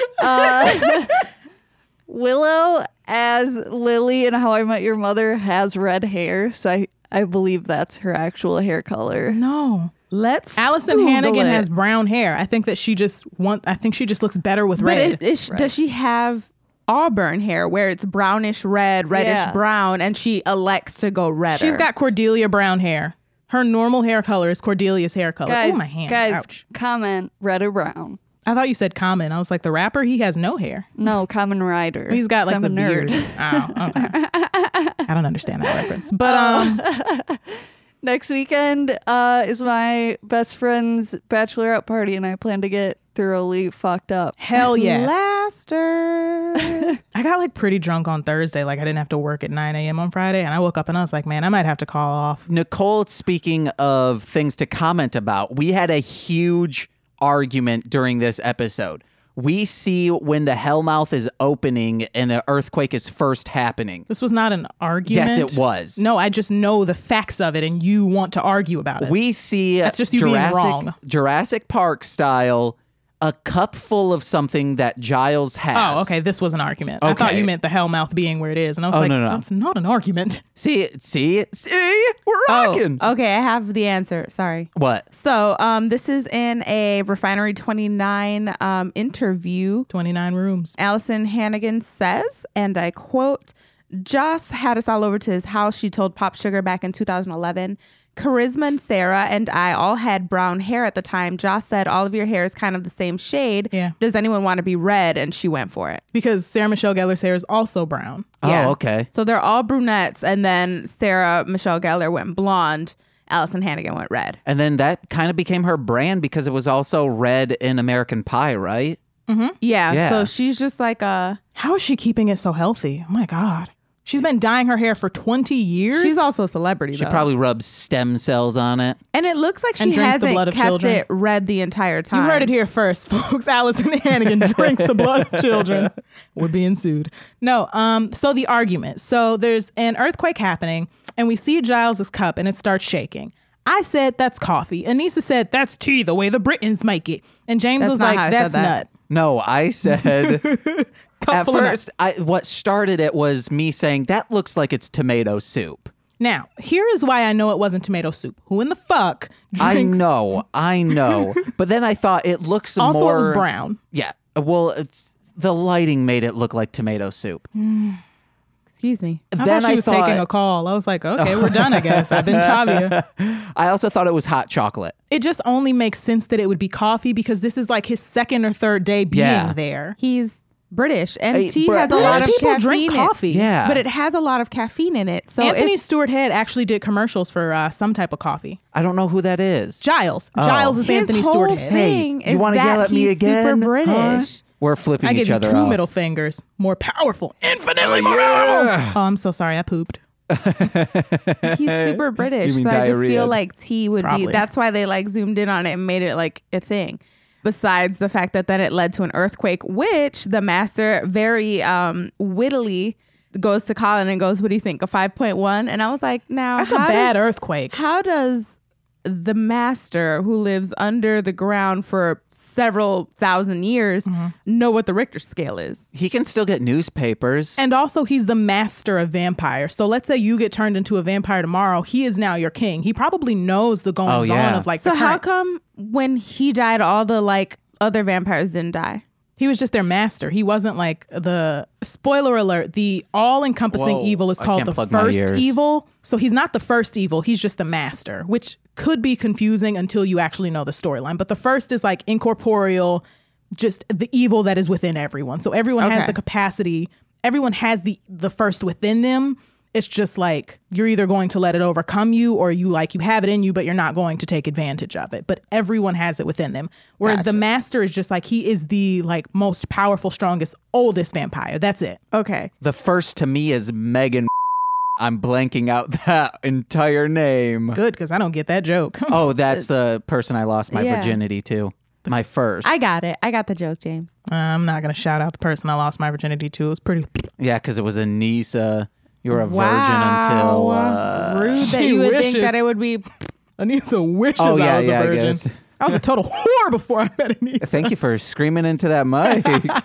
[SPEAKER 4] Willow as Lily in How I Met Your Mother has red hair, so I believe that's her actual hair color.
[SPEAKER 1] no.
[SPEAKER 3] Let's
[SPEAKER 1] Allison
[SPEAKER 3] Google
[SPEAKER 1] Hannigan
[SPEAKER 3] it.
[SPEAKER 1] has brown hair. I think that she just looks better with
[SPEAKER 3] But
[SPEAKER 1] red.
[SPEAKER 3] does she have auburn hair where it's brownish red, reddish
[SPEAKER 4] Yeah.
[SPEAKER 3] brown, and she elects to go redder?
[SPEAKER 1] She's got Cordelia brown hair. Her normal hair color is Cordelia's hair color.
[SPEAKER 4] Guys,
[SPEAKER 1] Oh, my hand.
[SPEAKER 4] guys,
[SPEAKER 1] Ouch.
[SPEAKER 4] comment red or brown.
[SPEAKER 1] I thought you said Common. I was like, the rapper, he has no hair.
[SPEAKER 4] No, Common Rider.
[SPEAKER 1] He's got like
[SPEAKER 4] I'm
[SPEAKER 1] the
[SPEAKER 4] a nerd.
[SPEAKER 1] beard. Oh, okay. I don't understand that reference. But
[SPEAKER 4] Next weekend is my best friend's bachelorette party, and I plan to get thoroughly fucked up.
[SPEAKER 1] hell yes.
[SPEAKER 3] Laster.
[SPEAKER 1] I got like pretty drunk on Thursday. Like I didn't have to work at 9 a.m. on Friday. And I woke up and I was like, man, I might have to call off.
[SPEAKER 2] Nicole, speaking of things to comment about, we had a huge argument during this episode. We see when the Hellmouth is opening and an earthquake is first happening.
[SPEAKER 1] This was not an argument.
[SPEAKER 2] Yes, it was.
[SPEAKER 1] No, I just know the facts of it and you want to argue about it.
[SPEAKER 2] We see
[SPEAKER 1] That's just you being wrong.
[SPEAKER 2] Jurassic Park style, a cup full of something that Giles has.
[SPEAKER 1] Oh, okay. This was an argument. I thought
[SPEAKER 2] Okay.
[SPEAKER 1] you meant the Hellmouth being where it is. And I was
[SPEAKER 2] Oh,
[SPEAKER 1] like,
[SPEAKER 2] no.
[SPEAKER 1] that's not an argument.
[SPEAKER 2] See, we're rocking.
[SPEAKER 3] Okay, I have the answer. Sorry.
[SPEAKER 2] What?
[SPEAKER 3] So, this is in a Refinery 29 interview.
[SPEAKER 1] 29 rooms.
[SPEAKER 3] Allison Hannigan says, and I quote, Joss had us all over to his house, she told Pop Sugar back in 2011. Charisma and Sarah and I all had brown hair at the time. Joss said, all of your hair is kind of the same shade.
[SPEAKER 1] Yeah.
[SPEAKER 3] Does anyone want to be red? And she went for it.
[SPEAKER 1] Because Sarah Michelle Gellar's hair is also brown.
[SPEAKER 3] Yeah.
[SPEAKER 2] Oh, okay.
[SPEAKER 3] So they're all brunettes. And then Sarah Michelle Gellar went blonde. Allison Hannigan went red.
[SPEAKER 2] And then that kind of became her brand because it was also red in American Pie, right?
[SPEAKER 3] Yeah.
[SPEAKER 2] Yeah.
[SPEAKER 3] So she's just like a...
[SPEAKER 1] How is she keeping it so healthy? Oh my God. She's been dyeing her hair for 20 years.
[SPEAKER 3] She's also a celebrity,
[SPEAKER 2] She
[SPEAKER 3] though.
[SPEAKER 2] probably rubs stem cells on it.
[SPEAKER 3] And it looks like
[SPEAKER 1] And
[SPEAKER 3] she
[SPEAKER 1] drinks the
[SPEAKER 3] hasn't
[SPEAKER 1] blood of
[SPEAKER 3] kept
[SPEAKER 1] children.
[SPEAKER 3] it red the entire time.
[SPEAKER 1] You heard it here first, folks. Allison Hannigan drinks the blood of children. We're being sued. No, so the argument. So there's an earthquake happening, and we see Giles' cup, and it starts shaking. I said, that's coffee. Anissa said, that's tea, the way the Britons make it. And James
[SPEAKER 3] That's
[SPEAKER 1] was
[SPEAKER 3] not how I
[SPEAKER 1] like,
[SPEAKER 3] said
[SPEAKER 1] that's
[SPEAKER 3] that.
[SPEAKER 1] nut.
[SPEAKER 2] No, I said
[SPEAKER 1] Cup
[SPEAKER 2] at
[SPEAKER 1] full of
[SPEAKER 2] first, what started it was me saying that looks like it's tomato soup.
[SPEAKER 1] Now, here is why I know it wasn't tomato soup. Who in the fuck
[SPEAKER 2] I
[SPEAKER 1] drinks?
[SPEAKER 2] know. But then I thought it looks
[SPEAKER 1] Also,
[SPEAKER 2] more.
[SPEAKER 1] it was brown.
[SPEAKER 2] Yeah. Well, the lighting made it look like tomato soup.
[SPEAKER 3] Excuse me.
[SPEAKER 1] I thought she was taking a call. I was like, okay, we're done, I guess. I've been Tavia.
[SPEAKER 2] I also thought it was hot chocolate.
[SPEAKER 1] It just only makes sense that it would be coffee because this is like his second or third day being
[SPEAKER 2] Yeah.
[SPEAKER 1] there.
[SPEAKER 3] He's British, and
[SPEAKER 2] Hey,
[SPEAKER 3] tea
[SPEAKER 2] Brit-
[SPEAKER 3] has a
[SPEAKER 2] British
[SPEAKER 3] lot of
[SPEAKER 1] people
[SPEAKER 3] caffeine
[SPEAKER 1] drink
[SPEAKER 3] in-
[SPEAKER 1] coffee.
[SPEAKER 2] Yeah.
[SPEAKER 3] but it has a lot of caffeine in it. So
[SPEAKER 1] Anthony
[SPEAKER 3] if
[SPEAKER 1] Stewart Head actually did commercials for some type of coffee.
[SPEAKER 2] I don't know who that is.
[SPEAKER 1] Giles.
[SPEAKER 2] Oh.
[SPEAKER 1] Giles is
[SPEAKER 3] his
[SPEAKER 1] Anthony
[SPEAKER 3] whole
[SPEAKER 1] Stewart Head.
[SPEAKER 3] thing
[SPEAKER 2] Hey, you
[SPEAKER 3] is
[SPEAKER 2] wanna
[SPEAKER 3] that
[SPEAKER 2] yell at me
[SPEAKER 3] he's
[SPEAKER 2] again?
[SPEAKER 3] super British.
[SPEAKER 2] We're flipping
[SPEAKER 1] I
[SPEAKER 2] each
[SPEAKER 1] give you
[SPEAKER 2] other
[SPEAKER 1] two
[SPEAKER 2] off.
[SPEAKER 1] middle fingers. More powerful. Infinitely more powerful. Oh, I'm so sorry. I pooped.
[SPEAKER 3] He's super British,
[SPEAKER 2] You mean
[SPEAKER 3] so I just
[SPEAKER 2] diarrhea?
[SPEAKER 3] feel like tea would
[SPEAKER 1] Probably.
[SPEAKER 3] be. That's why they like zoomed in on it and made it like a thing. Besides the fact that then it led to an earthquake, which the master very wittily goes to Colin and goes, "What do you think? A 5.1?" And I was like, "Now
[SPEAKER 1] That's a bad earthquake.
[SPEAKER 3] How does the master who lives under the ground for several thousand years know what the Richter scale is?"
[SPEAKER 2] He can still get newspapers.
[SPEAKER 1] And also, he's the master of vampires. So let's say you get turned into a vampire tomorrow. He is now your king. He probably knows the goings
[SPEAKER 2] yeah.
[SPEAKER 1] on of like
[SPEAKER 3] So
[SPEAKER 1] the
[SPEAKER 3] how
[SPEAKER 1] current.
[SPEAKER 3] come when he died, all the like other vampires didn't die?
[SPEAKER 1] He was just their master. He wasn't like the spoiler alert. The all-encompassing
[SPEAKER 2] Whoa,
[SPEAKER 1] evil is
[SPEAKER 2] I
[SPEAKER 1] called
[SPEAKER 2] can't
[SPEAKER 1] the
[SPEAKER 2] plug my
[SPEAKER 1] first
[SPEAKER 2] ears.
[SPEAKER 1] evil. So he's not the first evil. He's just the master, which could be confusing until you actually know the storyline. But the first is like incorporeal, just the evil that is within everyone. So everyone has
[SPEAKER 3] Okay.
[SPEAKER 1] the capacity. Everyone has the first within them. It's just like you're either going to let it overcome you or you have it in you, but you're not going to take advantage of it. But everyone has it within them. Whereas the master is just like he is the like most powerful, strongest, oldest vampire. That's it.
[SPEAKER 3] Okay.
[SPEAKER 2] The first to me is Megan. I'm blanking out that entire name.
[SPEAKER 1] Good, because I don't get that joke.
[SPEAKER 2] Oh, that's the person I lost my
[SPEAKER 3] Yeah.
[SPEAKER 2] virginity to. My first.
[SPEAKER 3] I got it. I got the joke, James.
[SPEAKER 1] I'm not going to shout out the person I lost my virginity to. It was pretty
[SPEAKER 2] Yeah, because it was Anissa. You were a virgin until...
[SPEAKER 3] rude that
[SPEAKER 1] She
[SPEAKER 3] you would
[SPEAKER 1] wishes.
[SPEAKER 3] think that it would be.
[SPEAKER 1] Anissa wishes
[SPEAKER 2] Oh, yeah,
[SPEAKER 1] I was
[SPEAKER 2] yeah, I
[SPEAKER 1] a virgin.
[SPEAKER 2] guess.
[SPEAKER 1] I was a total whore before I met Anissa.
[SPEAKER 2] Thank you for screaming into that mic.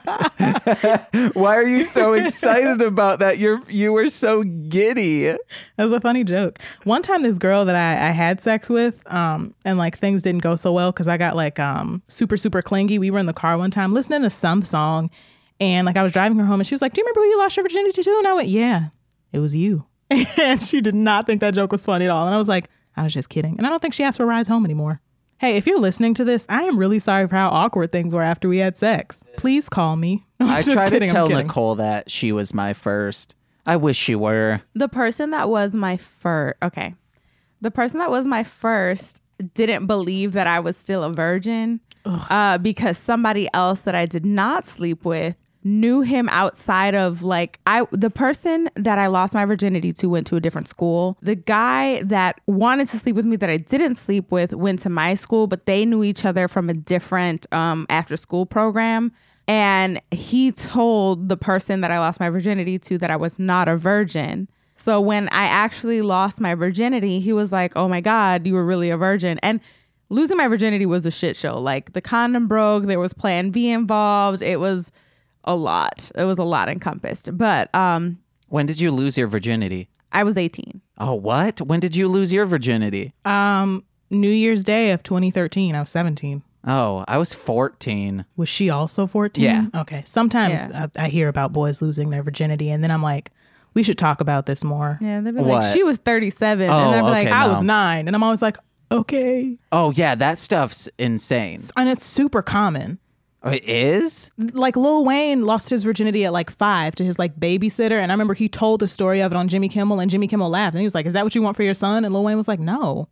[SPEAKER 2] Why are you so excited about that? You were so giddy.
[SPEAKER 1] That was a funny joke. One time, this girl that I had sex with, and like things didn't go so well because I got like super, super clingy. We were in the car one time listening to some song, and like I was driving her home, and she was like, "Do you remember who you lost your virginity to?" And I went, "Yeah, it was you." And she did not think that joke was funny at all. And I was like, "I was just kidding." And I don't think she asked for rides home anymore. Hey, if you're listening to this, I am really sorry for how awkward things were after we had sex. Please call me. No, I'm
[SPEAKER 2] I
[SPEAKER 1] just
[SPEAKER 2] tried
[SPEAKER 1] kidding,
[SPEAKER 2] to
[SPEAKER 1] I'm
[SPEAKER 2] tell
[SPEAKER 1] kidding.
[SPEAKER 2] Nicole that she was my first. I wish she were.
[SPEAKER 3] The person that was my first. Okay. The person that was my first didn't believe that I was still a virgin because somebody else that I did not sleep with knew him outside of like the person that I lost my virginity to went to a different school. The guy that wanted to sleep with me that I didn't sleep with went to my school, but they knew each other from a different after school program. And he told the person that I lost my virginity to that I was not a virgin. So when I actually lost my virginity, he was like, "Oh my God, you were really a virgin." And losing my virginity was a shit show. Like the condom broke, there was Plan B involved. It was a lot. It was a lot encompassed. But
[SPEAKER 2] When did you lose your virginity?
[SPEAKER 3] I was 18.
[SPEAKER 2] Oh, what? When did you lose your virginity?
[SPEAKER 1] New Year's Day of 2013. I was 17.
[SPEAKER 2] Oh, I was 14.
[SPEAKER 1] Was she also 14?
[SPEAKER 2] Yeah.
[SPEAKER 1] Okay. Sometimes
[SPEAKER 3] Yeah.
[SPEAKER 1] I hear about boys losing their virginity, and then I'm like, we should talk about this more.
[SPEAKER 3] Yeah, they'd be
[SPEAKER 2] What?
[SPEAKER 3] like, she was 37.
[SPEAKER 2] Oh,
[SPEAKER 3] and I'd be like,
[SPEAKER 2] okay.
[SPEAKER 1] I
[SPEAKER 2] no.
[SPEAKER 1] was 9, and I'm always like, okay.
[SPEAKER 2] Oh, yeah, that stuff's insane.
[SPEAKER 1] And it's super common.
[SPEAKER 2] Oh, it is?
[SPEAKER 1] Like Lil Wayne lost his virginity at like 5 to his like babysitter, and I remember he told the story of it on Jimmy Kimmel, and Jimmy Kimmel laughed, and he was like, "Is that what you want for your son?" And Lil Wayne was like, "No."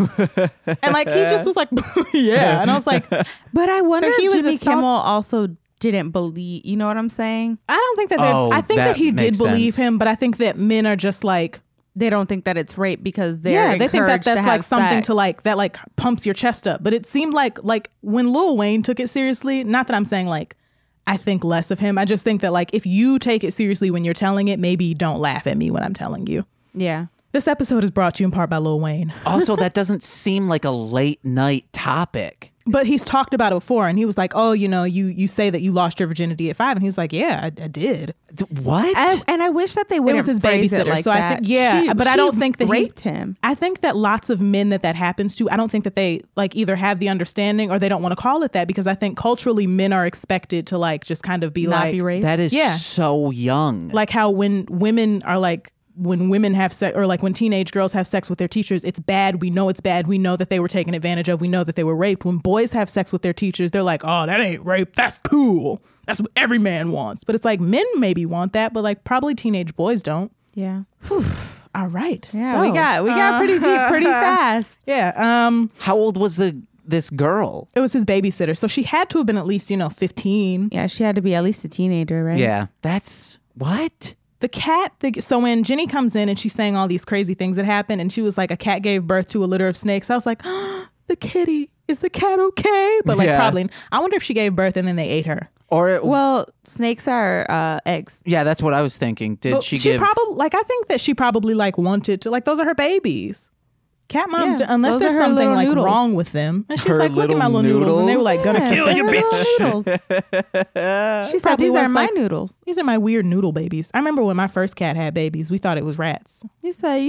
[SPEAKER 1] And like he just was like, "Yeah," and I was like,
[SPEAKER 3] But I wonder
[SPEAKER 1] he
[SPEAKER 3] if
[SPEAKER 1] was
[SPEAKER 3] Jimmy
[SPEAKER 1] a soft-
[SPEAKER 3] Kimmel also didn't believe, you know what I'm saying?
[SPEAKER 1] I don't think that they're
[SPEAKER 2] Oh,
[SPEAKER 1] I think
[SPEAKER 2] that
[SPEAKER 1] that he did
[SPEAKER 2] makes
[SPEAKER 1] believe
[SPEAKER 2] sense.
[SPEAKER 1] him, but I think that men are just like,
[SPEAKER 3] They don't think that it's rape because they're
[SPEAKER 1] they think that
[SPEAKER 3] encouraged to
[SPEAKER 1] that's
[SPEAKER 3] have
[SPEAKER 1] like something
[SPEAKER 3] sex.
[SPEAKER 1] to like that like pumps your chest up. But it seemed like when Lil Wayne took it seriously, not that I'm saying like I think less of him. I just think that like if you take it seriously when you're telling it, maybe don't laugh at me when I'm telling you.
[SPEAKER 3] Yeah.
[SPEAKER 1] This episode is brought to you in part by Lil Wayne.
[SPEAKER 2] Also, that doesn't seem like a late night topic.
[SPEAKER 1] But he's talked about it before, and he was like, "Oh, you know, you say that you lost your virginity at 5," and he was like, "Yeah, I did."
[SPEAKER 2] What?
[SPEAKER 3] And I wish that they
[SPEAKER 1] It
[SPEAKER 3] wouldn't
[SPEAKER 1] was his
[SPEAKER 3] phrase
[SPEAKER 1] babysitter,
[SPEAKER 3] it like
[SPEAKER 1] so
[SPEAKER 3] that.
[SPEAKER 1] I think but I don't think that he
[SPEAKER 3] raped him.
[SPEAKER 1] I think that lots of men that happens to, I don't think that they like either have the understanding or they don't want to call it that, because I think culturally men are expected to like just kind of be
[SPEAKER 3] Not
[SPEAKER 1] like
[SPEAKER 3] be raped.
[SPEAKER 2] That is
[SPEAKER 1] Yeah.
[SPEAKER 2] so young.
[SPEAKER 1] like how when women are like, when women have sex, or like when teenage girls have sex with their teachers, it's bad. We know it's bad. We know that they were taken advantage of. We know that they were raped. When boys have sex with their teachers, they're like, "Oh, that ain't rape. That's cool. That's what every man wants." But it's like men maybe want that, but like probably teenage boys don't.
[SPEAKER 3] Yeah.
[SPEAKER 1] All right.
[SPEAKER 3] Yeah,
[SPEAKER 1] so,
[SPEAKER 3] we got pretty deep pretty fast.
[SPEAKER 1] Yeah.
[SPEAKER 2] How old was the this girl?
[SPEAKER 1] It was his babysitter. So she had to have been at least, 15.
[SPEAKER 3] Yeah, she had to be at least a teenager, right?
[SPEAKER 2] Yeah. That's what?
[SPEAKER 1] The cat, so when Jenny comes in and she's saying all these crazy things that happened, and she was like, a cat gave birth to a litter of snakes. I was like, oh, the kitty, is the cat okay? But probably, I wonder if she gave birth and then they ate her.
[SPEAKER 2] Or
[SPEAKER 3] well, snakes are eggs.
[SPEAKER 2] Yeah, that's what I was thinking. Did
[SPEAKER 1] But
[SPEAKER 2] she give?
[SPEAKER 1] probably, I think that she probably wanted to, those are her babies. Cat moms,
[SPEAKER 3] Yeah,
[SPEAKER 1] unless
[SPEAKER 3] those
[SPEAKER 1] there's
[SPEAKER 3] are her
[SPEAKER 1] something
[SPEAKER 3] little noodles.
[SPEAKER 1] wrong with them. And she's
[SPEAKER 2] Her
[SPEAKER 1] like, look at my
[SPEAKER 2] little
[SPEAKER 1] little noodles. And they were like, gonna
[SPEAKER 3] Yeah,
[SPEAKER 1] kill you,
[SPEAKER 3] they're
[SPEAKER 1] bitch.
[SPEAKER 3] little noodles. She said,
[SPEAKER 1] Probably
[SPEAKER 3] these are
[SPEAKER 1] was
[SPEAKER 3] my
[SPEAKER 1] like-
[SPEAKER 3] noodles.
[SPEAKER 1] These are my weird noodle babies. I remember when my first cat had babies, we thought it was rats.
[SPEAKER 3] She said,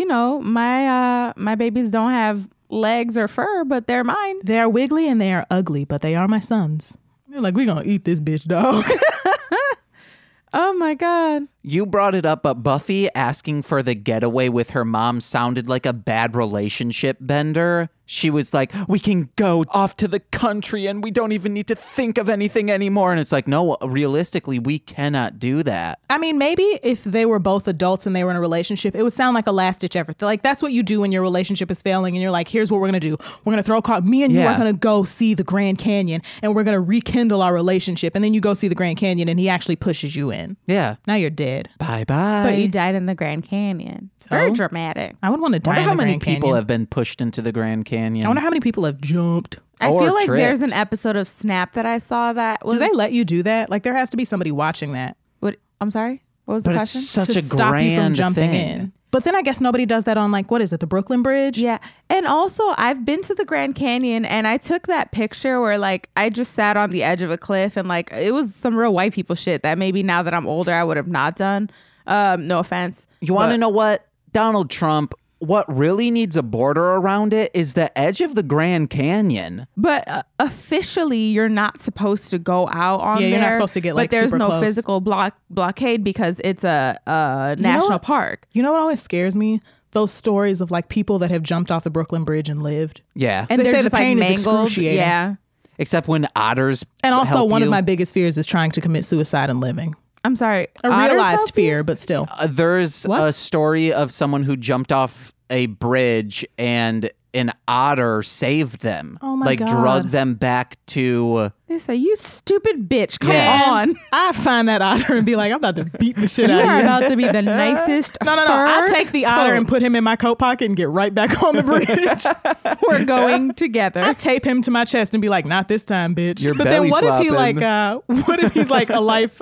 [SPEAKER 3] my babies don't have legs or fur, but they're mine.
[SPEAKER 1] They are wiggly and they are ugly, but they are my sons. They're like, we gonna eat this bitch, dog.
[SPEAKER 3] Oh my God.
[SPEAKER 2] You brought it up, but Buffy asking for the getaway with her mom sounded like a bad relationship bender. She was like, we can go off to the country and we don't even need to think of anything anymore. And it's like, no, realistically, we cannot do that.
[SPEAKER 1] I mean, maybe if they were both adults and they were in a relationship, it would sound like a last-ditch effort. Like, that's what you do when your relationship is failing and you're like, here's what we're going to do. We're going to throw a car. Me and you
[SPEAKER 2] Yeah.
[SPEAKER 1] are going to go see the Grand Canyon and we're going to rekindle our relationship. And then you go see the Grand Canyon and he actually pushes you in.
[SPEAKER 2] Yeah.
[SPEAKER 1] Now you're dead.
[SPEAKER 2] Bye-bye.
[SPEAKER 3] But you died in the Grand Canyon. Very
[SPEAKER 1] So?
[SPEAKER 3] dramatic.
[SPEAKER 1] I would want to
[SPEAKER 2] I
[SPEAKER 1] die
[SPEAKER 2] wonder
[SPEAKER 1] in
[SPEAKER 2] how
[SPEAKER 1] the
[SPEAKER 2] many
[SPEAKER 1] Grand
[SPEAKER 2] people
[SPEAKER 1] Canyon.
[SPEAKER 2] have been pushed into the Grand Canyon.
[SPEAKER 1] I wonder how many people have jumped.
[SPEAKER 3] I
[SPEAKER 2] Or
[SPEAKER 3] feel like there's
[SPEAKER 2] tricked.
[SPEAKER 3] an episode of Snap that I saw that was.
[SPEAKER 1] Do they let you do that? Like, there has to be somebody watching that
[SPEAKER 3] What? I'm sorry. What was
[SPEAKER 2] But
[SPEAKER 3] the
[SPEAKER 2] it's
[SPEAKER 3] question?
[SPEAKER 2] such
[SPEAKER 1] to
[SPEAKER 2] a
[SPEAKER 1] stop you from
[SPEAKER 2] grand
[SPEAKER 1] jumping
[SPEAKER 2] thing.
[SPEAKER 1] in. But then I guess nobody does that on, what is it, the Brooklyn Bridge?
[SPEAKER 3] Yeah. And also, I've been to the Grand Canyon and I took that picture where, I just sat on the edge of a cliff and, it was some real white people shit that maybe now that I'm older, I would have not done. No offense.
[SPEAKER 2] You want to
[SPEAKER 3] But-
[SPEAKER 2] know what? Donald Trump, what really needs a border around it is the edge of the Grand Canyon.
[SPEAKER 3] But officially, you're not supposed to go out on
[SPEAKER 1] Yeah,
[SPEAKER 3] there.
[SPEAKER 1] you're not supposed to get,
[SPEAKER 3] But there's
[SPEAKER 1] super
[SPEAKER 3] no
[SPEAKER 1] close.
[SPEAKER 3] physical blockade because it's a national
[SPEAKER 1] what?
[SPEAKER 3] park.
[SPEAKER 1] You know what always scares me? Those stories of people that have jumped off the Brooklyn Bridge and lived.
[SPEAKER 2] Yeah.
[SPEAKER 1] And they
[SPEAKER 3] They're
[SPEAKER 1] say the
[SPEAKER 3] just,
[SPEAKER 1] pain is
[SPEAKER 3] mangled.
[SPEAKER 1] excruciating.
[SPEAKER 3] Yeah.
[SPEAKER 2] Except when otters
[SPEAKER 1] And also,
[SPEAKER 2] help
[SPEAKER 1] one
[SPEAKER 2] you.
[SPEAKER 1] of my biggest fears is trying to commit suicide and living.
[SPEAKER 3] I'm sorry.
[SPEAKER 1] A
[SPEAKER 3] Otters
[SPEAKER 1] realized
[SPEAKER 3] help you?
[SPEAKER 1] fear, but still.
[SPEAKER 2] There's
[SPEAKER 3] What?
[SPEAKER 2] a story of someone who jumped off a bridge and an otter saved them.
[SPEAKER 1] Oh my God.
[SPEAKER 2] Drugged them back to.
[SPEAKER 3] They say, you stupid bitch, come
[SPEAKER 2] Yeah.
[SPEAKER 3] on.
[SPEAKER 1] I find that otter and be like, I'm about to beat the shit
[SPEAKER 3] You
[SPEAKER 1] out of
[SPEAKER 3] are
[SPEAKER 1] you.
[SPEAKER 3] about to be the nicest.
[SPEAKER 1] No. I
[SPEAKER 3] fur
[SPEAKER 1] take the otter
[SPEAKER 3] coat.
[SPEAKER 1] and put him in my coat pocket and get right back on the bridge.
[SPEAKER 3] We're going together.
[SPEAKER 1] I tape him to my chest and be like, not this time, bitch.
[SPEAKER 2] You're
[SPEAKER 1] but then
[SPEAKER 2] belly
[SPEAKER 1] what if he
[SPEAKER 2] flopping.
[SPEAKER 1] what if he's like a life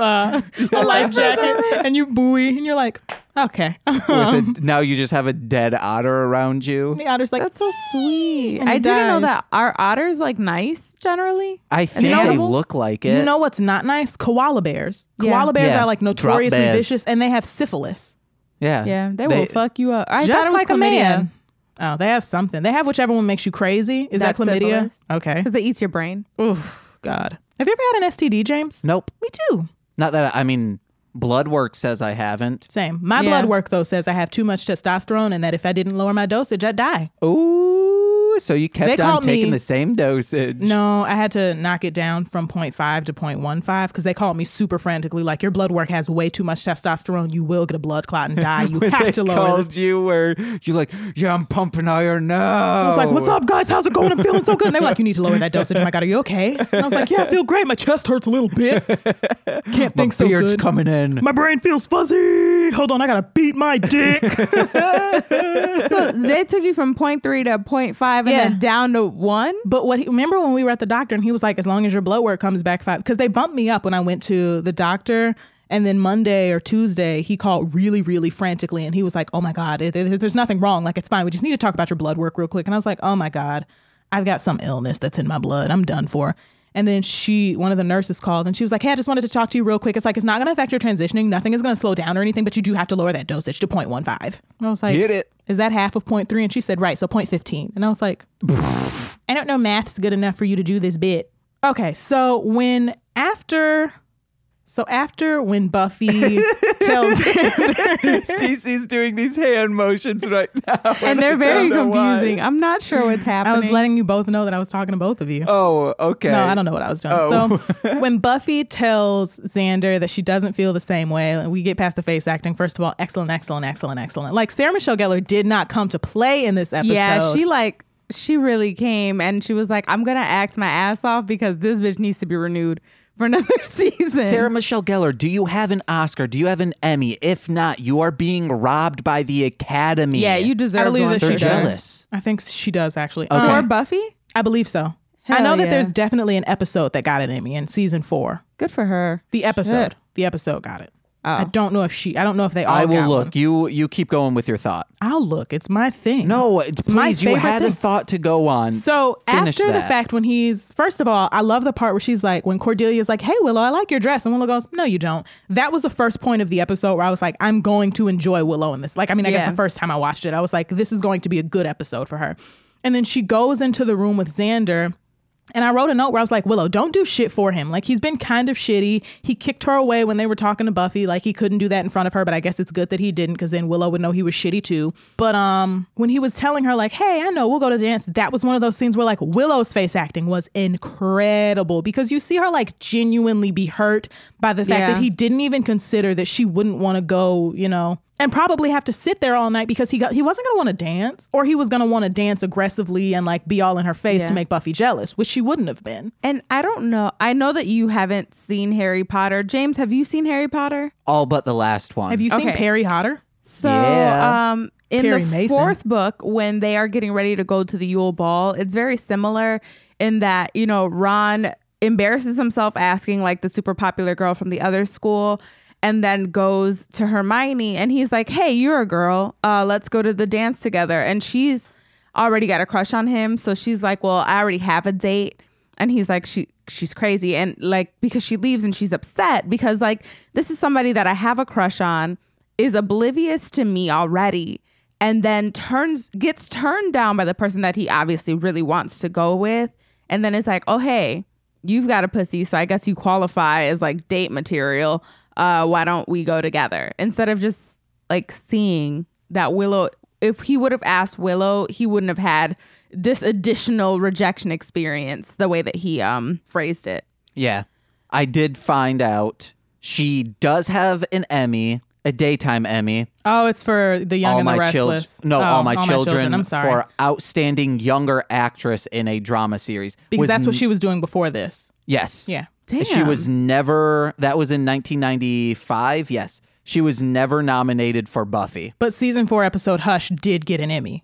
[SPEAKER 1] jacket and you buoy and you're like, okay.
[SPEAKER 2] Now you just have a dead otter around you.
[SPEAKER 1] The otter's like,
[SPEAKER 3] That's so sweet.
[SPEAKER 1] And
[SPEAKER 3] I
[SPEAKER 1] he
[SPEAKER 3] didn't know
[SPEAKER 1] dies.
[SPEAKER 3] that. Are otters nice generally?
[SPEAKER 2] I think they
[SPEAKER 3] animals?
[SPEAKER 2] look like it.
[SPEAKER 1] you know what's not nice? Koala bears.
[SPEAKER 3] Yeah.
[SPEAKER 1] Koala bears
[SPEAKER 2] Yeah.
[SPEAKER 1] are notoriously
[SPEAKER 2] Drop bears.
[SPEAKER 1] vicious and they have syphilis.
[SPEAKER 2] Yeah.
[SPEAKER 3] Yeah, they will fuck you up. I
[SPEAKER 1] Just
[SPEAKER 3] thought it was
[SPEAKER 1] like
[SPEAKER 3] chlamydia.
[SPEAKER 1] a man. Oh, they have something. They have whichever one makes you crazy. Is
[SPEAKER 3] That's
[SPEAKER 1] that chlamydia?
[SPEAKER 3] syphilis.
[SPEAKER 1] Okay.
[SPEAKER 3] Because they eat your brain.
[SPEAKER 1] Oof, God. Have you ever had an STD, James?
[SPEAKER 2] Nope.
[SPEAKER 1] Me too.
[SPEAKER 2] Not that blood work says I haven't.
[SPEAKER 1] Same. My
[SPEAKER 3] Yeah.
[SPEAKER 1] blood work, though, says I have too much testosterone and that if I didn't lower my dosage, I'd die.
[SPEAKER 2] Ooh, so you
[SPEAKER 1] They
[SPEAKER 2] kept on
[SPEAKER 1] called
[SPEAKER 2] taking
[SPEAKER 1] me-
[SPEAKER 2] the same dosage.
[SPEAKER 1] No, I had to knock it down from 0.5 to 0.15 because they called me super frantically like, your blood work has way too much testosterone. You will get a blood clot and die. You have
[SPEAKER 2] They
[SPEAKER 1] to lower
[SPEAKER 2] called
[SPEAKER 1] this.
[SPEAKER 2] you where you're like, yeah, I'm pumping iron now.
[SPEAKER 1] I was like, what's up, guys? How's it going? I'm feeling so good. And they were like, you need to lower that dosage. I'm like, are you okay? And I was like, yeah, I feel great. My chest hurts a little bit. Can't
[SPEAKER 2] My
[SPEAKER 1] think so
[SPEAKER 2] beard's
[SPEAKER 1] good.
[SPEAKER 2] coming in.
[SPEAKER 1] My brain feels fuzzy. Hold on, I gotta beat my dick.
[SPEAKER 3] So they took you from 0.3 to 0.5 and
[SPEAKER 1] Yeah.
[SPEAKER 3] then down to 1?
[SPEAKER 1] But remember when we were at the doctor and he was like, as long as your blood work comes back 5, because they bumped me up when I went to the doctor. And then Monday or Tuesday, he called really, really frantically. And he was like, oh my God, there's nothing wrong. Like, it's fine. We just need to talk about your blood work real quick. And I was like, oh my God, I've got some illness that's in my blood. I'm done for. And then one of the nurses called and she was like, hey, I just wanted to talk to you real quick. It's like, it's not going to affect your transitioning. Nothing is going to slow down or anything, but you do have to lower that dosage to 0.15. And I was like,
[SPEAKER 2] Get it.
[SPEAKER 1] is that half of 0.3? And she said, right. So 0.15. And I was like, I don't know math's good enough for you to do this bit. Okay. So after when Buffy tells
[SPEAKER 2] TC's doing these hand motions right now.
[SPEAKER 3] And they're very
[SPEAKER 2] don't know why.
[SPEAKER 3] confusing. I'm not sure what's happening.
[SPEAKER 1] I was letting you both know that I was talking to both of you.
[SPEAKER 2] Oh, okay.
[SPEAKER 1] No, I don't know what I was doing.
[SPEAKER 2] Oh.
[SPEAKER 1] So when Buffy tells Xander that she doesn't feel the same way, we get past the face acting. First of all, excellent. Like Sarah Michelle Gellar did not come to play in this episode.
[SPEAKER 3] Yeah, she she really came and she was like, I'm going to act my ass off because this bitch needs to be renewed for another season.
[SPEAKER 2] Sarah Michelle Gellar, do you have an Oscar? Do you have an Emmy? If not, you are being robbed by the Academy.
[SPEAKER 3] Yeah, you
[SPEAKER 1] I
[SPEAKER 3] deserve
[SPEAKER 1] believe
[SPEAKER 3] one.
[SPEAKER 1] that she
[SPEAKER 2] They're
[SPEAKER 1] does.
[SPEAKER 2] jealous.
[SPEAKER 1] I think she does actually.
[SPEAKER 2] Okay.
[SPEAKER 3] Or Buffy?
[SPEAKER 1] I believe so. I
[SPEAKER 3] Hell
[SPEAKER 1] know that
[SPEAKER 3] yeah.
[SPEAKER 1] there's definitely an episode that got an Emmy in season 4.
[SPEAKER 3] Good for her.
[SPEAKER 1] The episode.
[SPEAKER 3] Shit.
[SPEAKER 1] The episode got it.
[SPEAKER 3] Oh.
[SPEAKER 1] I don't know if they all
[SPEAKER 2] I will
[SPEAKER 1] got
[SPEAKER 2] look.
[SPEAKER 1] one.
[SPEAKER 2] You keep going with your thought.
[SPEAKER 1] I'll look. It's my thing.
[SPEAKER 2] No,
[SPEAKER 1] my
[SPEAKER 2] please, you
[SPEAKER 1] favorite
[SPEAKER 2] had a
[SPEAKER 1] thing.
[SPEAKER 2] thought to go on.
[SPEAKER 1] So
[SPEAKER 2] Finish
[SPEAKER 1] after the
[SPEAKER 2] that.
[SPEAKER 1] fact, when he's, first of all, I love the part where she's like, when Cordelia's like, hey, Willow, I like your dress. And Willow goes, no, you don't. That was the first point of the episode where I was like, I'm going to enjoy Willow in this. Like, I mean, I guess
[SPEAKER 3] Yeah.
[SPEAKER 1] the first time I watched it, I was like, this is going to be a good episode for her. And then she goes into the room with Xander. And I wrote a note where I was like, Willow, don't do shit for him. Like, he's been kind of shitty. He kicked her away when they were talking to Buffy. Like, he couldn't do that in front of her, but I guess it's good that he didn't because then Willow would know he was shitty too. But when he was telling her like, hey, I know, we'll go to dance, that was one of those scenes where like Willow's face acting was incredible because you see her like genuinely be hurt by the fact
[SPEAKER 3] Yeah.
[SPEAKER 1] that he didn't even consider that she wouldn't want to go, you know, and probably have to sit there all night because he wasn't going to want to dance, or he was going to want to dance aggressively and like be all in her face
[SPEAKER 3] Yeah.
[SPEAKER 1] to make Buffy jealous, which she wouldn't have been.
[SPEAKER 3] And I don't know. I know that you haven't seen Harry Potter. James, have you seen Harry Potter?
[SPEAKER 2] All but the last one.
[SPEAKER 1] Have you seen
[SPEAKER 3] Okay.
[SPEAKER 1] Perry Hotter?
[SPEAKER 3] So,
[SPEAKER 2] Yeah.
[SPEAKER 3] in
[SPEAKER 1] Perry
[SPEAKER 3] the
[SPEAKER 1] Mason.
[SPEAKER 3] 4th book, when they are getting ready to go to the Yule Ball, it's very similar in that, you know, Ron embarrasses himself asking like the super popular girl from the other school, and then goes to Hermione and he's like, hey, you're a girl. Let's go to the dance together. And she's already got a crush on him. So she's like, well, I already have a date. And he's like, she's crazy. And like, because she leaves and she's upset because like, this is somebody that I have a crush on, is oblivious to me already, and then gets turned down by the person that he obviously really wants to go with. And then it's like, oh, hey, you've got a pussy, so I guess you qualify as like date material. Why don't we go together? Instead of just like seeing that Willow, if he would have asked Willow, he wouldn't have had this additional rejection experience the way that he phrased it.
[SPEAKER 2] Yeah. I did find out she does have an Emmy, a daytime Emmy.
[SPEAKER 1] Oh, it's for The Young
[SPEAKER 2] All
[SPEAKER 1] and the
[SPEAKER 2] My Children.
[SPEAKER 1] Restless.
[SPEAKER 2] No,
[SPEAKER 1] Oh,
[SPEAKER 2] All My Children
[SPEAKER 1] I'm sorry.
[SPEAKER 2] for outstanding younger actress in a drama series.
[SPEAKER 1] Because
[SPEAKER 2] Was
[SPEAKER 1] that's what she was doing before this.
[SPEAKER 2] Yes.
[SPEAKER 1] Yeah.
[SPEAKER 2] She was never, that was in 1995. Yes. She was never nominated for Buffy.
[SPEAKER 1] But season 4 episode Hush did get an Emmy.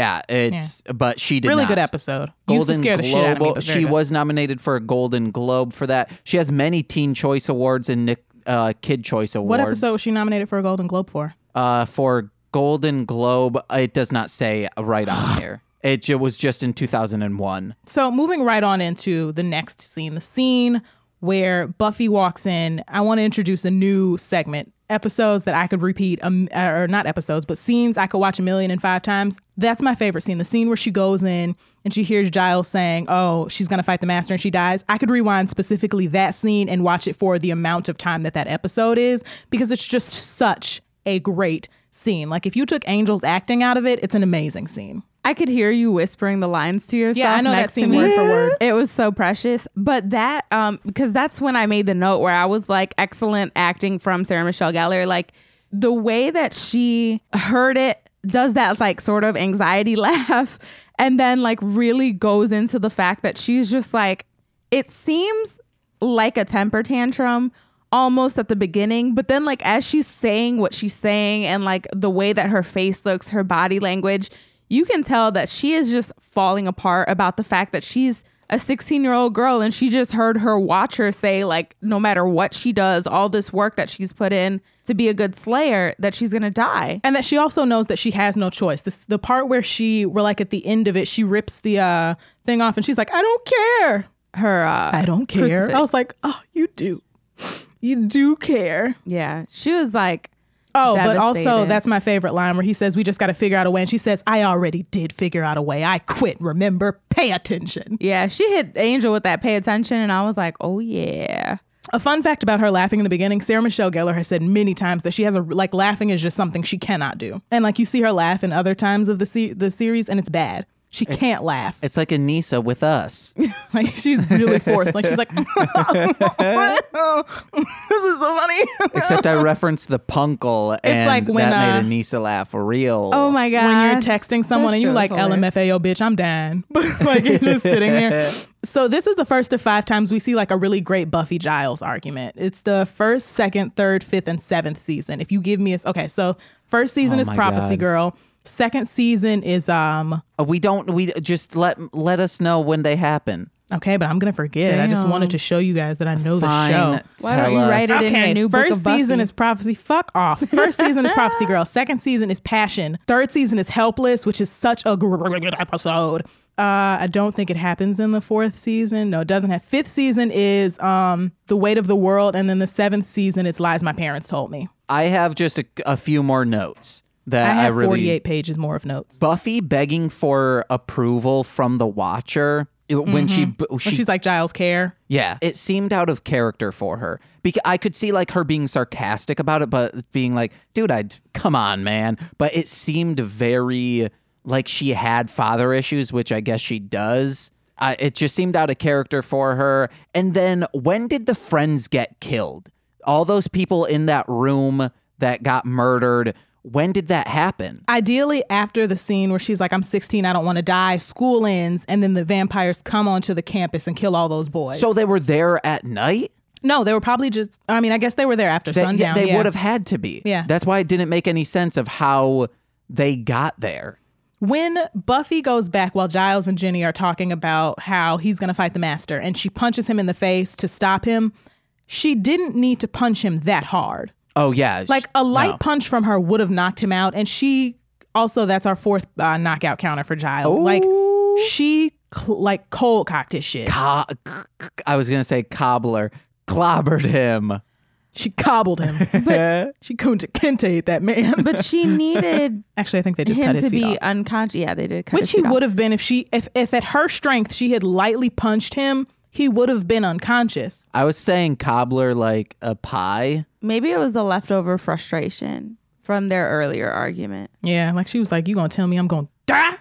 [SPEAKER 2] But she did
[SPEAKER 1] Really
[SPEAKER 2] not.
[SPEAKER 1] good episode. Used to
[SPEAKER 2] Golden
[SPEAKER 1] scare the shit out of me.
[SPEAKER 2] Globe.
[SPEAKER 1] But very
[SPEAKER 2] She
[SPEAKER 1] good.
[SPEAKER 2] was nominated for a Golden Globe for that. She has many Teen Choice Awards and Kid Choice Awards.
[SPEAKER 1] What episode was she nominated for a Golden Globe for?
[SPEAKER 2] For Golden Globe, it does not say right on here. It was just in 2001.
[SPEAKER 1] So moving right on into the next scene, the scene where Buffy walks in. I want to introduce a new segment. Episodes that I could repeat, or not episodes, but scenes I could watch 1,005 times. That's my favorite scene. The scene where she goes in and she hears Giles saying, oh, she's going to fight the master and she dies. I could rewind specifically that scene and watch it for the amount of time that episode is, because it's just such a great scene. Like if you took Angel's acting out of it, it's an amazing scene.
[SPEAKER 3] I could hear you whispering the lines to yourself.
[SPEAKER 1] Yeah, I know that
[SPEAKER 3] next to
[SPEAKER 1] scene
[SPEAKER 3] me.
[SPEAKER 1] word for word.
[SPEAKER 3] It was so precious. But that, because that's when I made the note where I was like, excellent acting from Sarah Michelle Gellar. Like the way that she heard it, does that like sort of anxiety laugh, and then like really goes into the fact that she's just like, it seems like a temper tantrum almost at the beginning, but then like as she's saying what she's saying and like the way that her face looks, her body language, you can tell that she is just falling apart about the fact that she's a 16-year-old girl and she just heard her watcher say like no matter what she does, all this work that she's put in to be a good slayer, that she's gonna die.
[SPEAKER 1] And that she also knows that she has no choice. The part where we're like at the end of it, she rips the thing off and she's like, I don't care. I don't care.
[SPEAKER 3] crucifix.
[SPEAKER 1] I was like, oh, you do. You do care.
[SPEAKER 3] Yeah, she was like,
[SPEAKER 1] Oh, but also
[SPEAKER 3] devastated.
[SPEAKER 1] that's my favorite line where he says, we just got to figure out a way. And she says, I already did figure out a way. I quit. Remember, pay attention.
[SPEAKER 3] yeah, she hit Angel with that pay attention, and I was like, oh yeah.
[SPEAKER 1] A fun fact about her laughing in the beginning, Sarah Michelle Gellar has said many times that she has laughing is just something she cannot do. And like you see her laugh in other times of the series and it's bad. She can't laugh.
[SPEAKER 2] It's like Anissa with us.
[SPEAKER 1] Like she's really forced. Like she's like, this is so funny.
[SPEAKER 2] Except I referenced the punkle, and
[SPEAKER 1] like when,
[SPEAKER 2] that made Anissa laugh real.
[SPEAKER 3] Oh my god!
[SPEAKER 1] When you're texting someone
[SPEAKER 3] That
[SPEAKER 1] and you
[SPEAKER 3] show's
[SPEAKER 1] like
[SPEAKER 3] hilarious.
[SPEAKER 1] LMFAO, bitch, I'm dying. Like you're just sitting there. So this is the first of 5 times we see like a really great Buffy Giles argument. It's the first, second, third, fifth, and 7th season. If you give me okay, so first season
[SPEAKER 2] Oh
[SPEAKER 1] is
[SPEAKER 2] my
[SPEAKER 1] Prophecy
[SPEAKER 2] God.
[SPEAKER 1] Girl. Second season is
[SPEAKER 2] We just let us know when they happen.
[SPEAKER 1] okay, but I'm gonna forget. I just
[SPEAKER 3] Damn.
[SPEAKER 1] wanted to show you guys that I know the
[SPEAKER 2] Fine,
[SPEAKER 1] show.
[SPEAKER 3] Why don't
[SPEAKER 2] tell
[SPEAKER 3] you
[SPEAKER 2] us.
[SPEAKER 3] write it in your new book
[SPEAKER 1] first
[SPEAKER 3] of Buffy?
[SPEAKER 1] season is Prophecy. Fuck off. First season is Prophecy Girl. Second season is Passion. Third season is Helpless, which is such a great episode. I don't think it happens in the 4th season. No, it doesn't have. 5th season is The Weight of the World, and then the 7th season is Lies My Parents Told Me.
[SPEAKER 2] I have just a few more notes that
[SPEAKER 1] I have
[SPEAKER 2] really
[SPEAKER 1] 48 pages more of notes.
[SPEAKER 2] Buffy begging for approval from the Watcher when
[SPEAKER 1] When she's like, Giles, care.
[SPEAKER 2] yeah, it seemed out of character for her. Because I could see like her being sarcastic about it, but being like, dude, come on, man. But it seemed very like she had father issues, which I guess she does. It just seemed out of character for her. And then when did the friends get killed? All those people in that room that got murdered. When did that happen?
[SPEAKER 1] Ideally, after the scene where she's like, I'm 16, I don't want to die, school ends, and then the vampires come onto the campus and kill all those boys.
[SPEAKER 2] So they were there at night?
[SPEAKER 1] No, they were probably just, I mean, I guess they were there after sundown.
[SPEAKER 2] They
[SPEAKER 1] yeah.
[SPEAKER 2] would have had to be.
[SPEAKER 1] Yeah.
[SPEAKER 2] That's why it didn't make any sense of how they got there.
[SPEAKER 1] When Buffy goes back while Giles and Jenny are talking about how he's going to fight the Master and she punches him in the face to stop him, she didn't need to punch him that hard.
[SPEAKER 2] Oh, yeah.
[SPEAKER 1] Like a light
[SPEAKER 2] No. punch
[SPEAKER 1] punch from her would have knocked him out. And she also, that's our 4th knockout counter for Giles. Like she like cold cocked his shit.
[SPEAKER 2] I was going to say cobbler. Clobbered him.
[SPEAKER 1] She cobbled him. But she couldn't kente that man.
[SPEAKER 3] But she needed
[SPEAKER 1] Actually, I think they just cut
[SPEAKER 3] him
[SPEAKER 1] his
[SPEAKER 3] to
[SPEAKER 1] feet
[SPEAKER 3] be
[SPEAKER 1] off.
[SPEAKER 3] unconscious. Yeah, they did cut
[SPEAKER 1] Which
[SPEAKER 3] his
[SPEAKER 1] he
[SPEAKER 3] feet off.
[SPEAKER 1] would have been if at her strength she had lightly punched him, he would have been unconscious.
[SPEAKER 2] I was saying cobbler like a pie.
[SPEAKER 3] Maybe it was the leftover frustration from their earlier argument.
[SPEAKER 1] Yeah, like she was like, you gonna tell me I'm gonna die?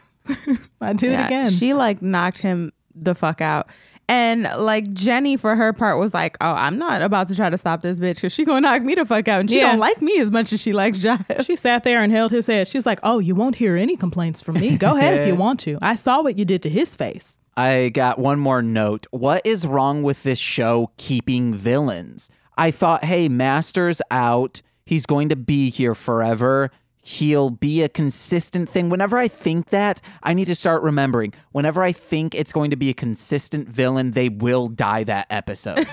[SPEAKER 1] I did it again.
[SPEAKER 3] She like knocked him the fuck out. And like Jenny, for her part, was like, "Oh, I'm not about to try to stop this bitch because she gonna knock me the fuck out, and she
[SPEAKER 1] Yeah.
[SPEAKER 3] don't like me as much as she likes Giles."
[SPEAKER 1] She sat there and held his head. She's like, oh, you won't hear any complaints from me. Go ahead if you want to. I saw what you did to his face.
[SPEAKER 2] I got one more note. What is wrong with this show keeping villains? I thought, hey, Master's out. He's going to be here forever. He'll be a consistent thing. Whenever I think that, I need to start remembering. Whenever I think it's going to be a consistent villain, they will die that episode.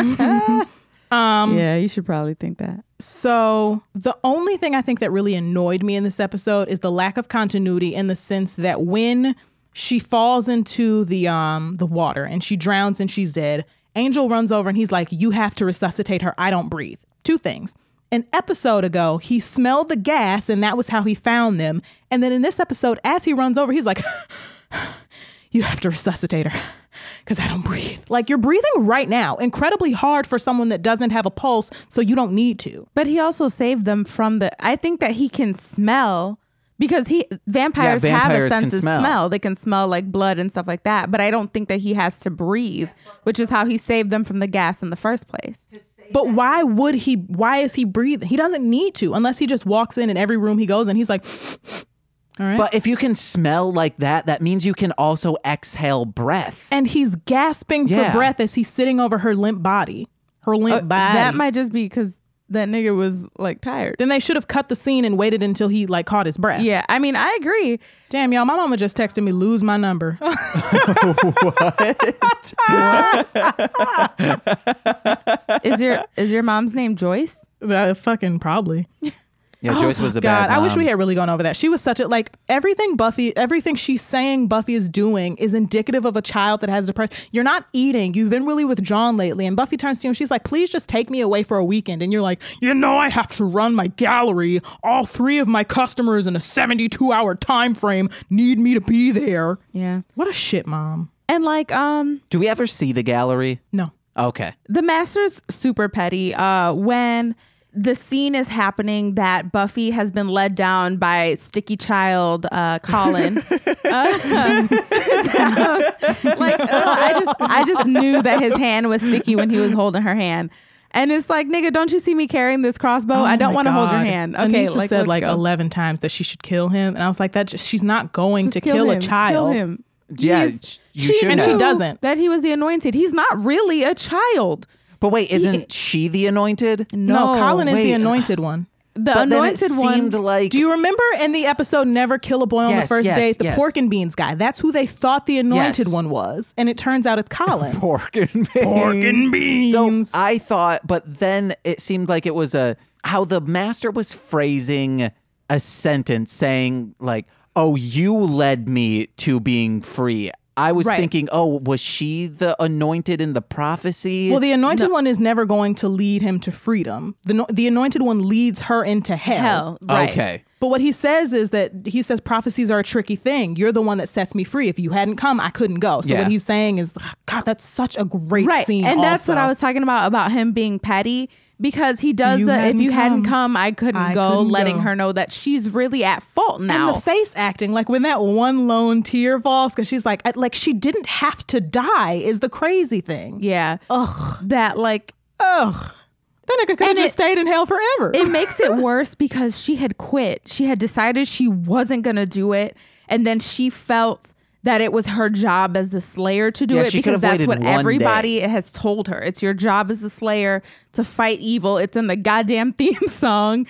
[SPEAKER 3] Yeah, you should probably think that.
[SPEAKER 1] So the only thing I think that really annoyed me in this episode is the lack of continuity in the sense that when she falls into the water and she drowns and she's dead, Angel runs over and he's like, you have to resuscitate her. I don't breathe. 2 things. An episode ago, he smelled the gas and that was how he found them. And then in this episode, as he runs over, he's like, you have to resuscitate her because I don't breathe. Like you're breathing right now, incredibly hard for someone that doesn't have a pulse, so you don't need to.
[SPEAKER 3] But he also saved them from I think that he can smell because vampires have a
[SPEAKER 2] vampires
[SPEAKER 3] sense
[SPEAKER 2] can
[SPEAKER 3] of
[SPEAKER 2] smell.
[SPEAKER 3] smell. They can smell like blood and stuff like that. But I don't think that he has to breathe, which is how he saved them from the gas in the first place.
[SPEAKER 1] But why is he breathing? He doesn't need to unless he just walks in every room he goes in. He's like, all right.
[SPEAKER 2] But if you can smell like that, that means you can also exhale breath.
[SPEAKER 1] And he's gasping
[SPEAKER 2] Yeah.
[SPEAKER 1] for breath as he's sitting over her limp body. Her limp body.
[SPEAKER 3] That might just be because that nigga was like tired.
[SPEAKER 1] Then they should have cut the scene and waited until he like caught his breath.
[SPEAKER 3] Yeah, I mean, I agree.
[SPEAKER 1] Damn, y'all, my mama just texted me, lose my number.
[SPEAKER 3] Is your mom's name Joyce?
[SPEAKER 1] Fucking probably.
[SPEAKER 2] Yeah, Joyce was a
[SPEAKER 1] God,
[SPEAKER 2] bad
[SPEAKER 1] I wish
[SPEAKER 2] mom.
[SPEAKER 1] we had really gone over that. She was such a, like, everything she's saying Buffy is doing is indicative of a child that has depression. You're not eating. You've been really withdrawn lately. And Buffy turns to you and she's like, please just take me away for a weekend. And you're like, I have to run my gallery. All 3 of my customers in a 72-hour time frame need me to be there.
[SPEAKER 3] Yeah.
[SPEAKER 1] What a shit mom.
[SPEAKER 3] And like,
[SPEAKER 2] Do we ever see the gallery?
[SPEAKER 1] No.
[SPEAKER 2] Okay.
[SPEAKER 3] the Master's super petty. When the scene is happening that Buffy has been led down by sticky child Colin. I just knew that his hand was sticky when he was holding her hand. And it's like, nigga, don't you see me carrying this crossbow? I don't want to hold your hand. Okay,
[SPEAKER 1] Anissa said like 11 times that she should kill him, and I was like, she's not going to kill a child.
[SPEAKER 3] Kill him.
[SPEAKER 2] Yeah, you should
[SPEAKER 1] and
[SPEAKER 2] have.
[SPEAKER 1] she doesn't.
[SPEAKER 3] That he was the anointed. He's not really a child.
[SPEAKER 2] But wait, isn't she the anointed?
[SPEAKER 1] No, Colin is
[SPEAKER 2] Wait.
[SPEAKER 1] the anointed one.
[SPEAKER 3] The
[SPEAKER 2] But then it
[SPEAKER 3] anointed one.
[SPEAKER 2] seemed like
[SPEAKER 1] Do you remember in the episode Never Kill a Boy on the
[SPEAKER 2] Yes,
[SPEAKER 1] First
[SPEAKER 2] yes,
[SPEAKER 1] Date, the
[SPEAKER 2] yes.
[SPEAKER 1] pork and beans guy? That's who they thought the anointed
[SPEAKER 2] Yes.
[SPEAKER 1] one was. And it turns out it's Colin.
[SPEAKER 2] pork and beans.
[SPEAKER 1] Pork and beans.
[SPEAKER 2] So I thought, but then it seemed like it was how the master was phrasing a sentence saying like, "Oh, you led me to being free." I was
[SPEAKER 1] Right.
[SPEAKER 2] thinking, oh, was she the anointed in the prophecy?
[SPEAKER 1] Well, the anointed one is never going to lead him to freedom. The anointed one leads her into hell.
[SPEAKER 3] Right.
[SPEAKER 2] Okay.
[SPEAKER 1] But what he says is that he says prophecies are a tricky thing. You're the one that sets me free. If you hadn't come, I couldn't go. So
[SPEAKER 2] Yeah.
[SPEAKER 1] what he's saying is, God, that's such a great
[SPEAKER 3] Right.
[SPEAKER 1] scene.
[SPEAKER 3] And that's what
[SPEAKER 1] also.
[SPEAKER 3] I was talking about him being petty, because he does
[SPEAKER 1] You
[SPEAKER 3] the if
[SPEAKER 1] hadn't
[SPEAKER 3] you hadn't
[SPEAKER 1] come,
[SPEAKER 3] come, I couldn't go, letting
[SPEAKER 1] go.
[SPEAKER 3] her know that she's really at fault now.
[SPEAKER 1] And the face acting, like when that one lone tear falls, because she's like she didn't have to die, is the crazy thing.
[SPEAKER 3] yeah.
[SPEAKER 1] Ugh.
[SPEAKER 3] That like
[SPEAKER 1] Ugh. That nigga could have
[SPEAKER 3] And
[SPEAKER 1] just stayed in hell forever.
[SPEAKER 3] it makes it worse because she had quit. She had decided she wasn't going to do it. And then she felt that it was her job as the Slayer to do
[SPEAKER 2] Yeah,
[SPEAKER 3] it,
[SPEAKER 2] she
[SPEAKER 3] because
[SPEAKER 2] could have
[SPEAKER 3] that's
[SPEAKER 2] waited
[SPEAKER 3] what
[SPEAKER 2] one
[SPEAKER 3] everybody has told her. It's your job as the Slayer to fight evil. It's in the goddamn theme song,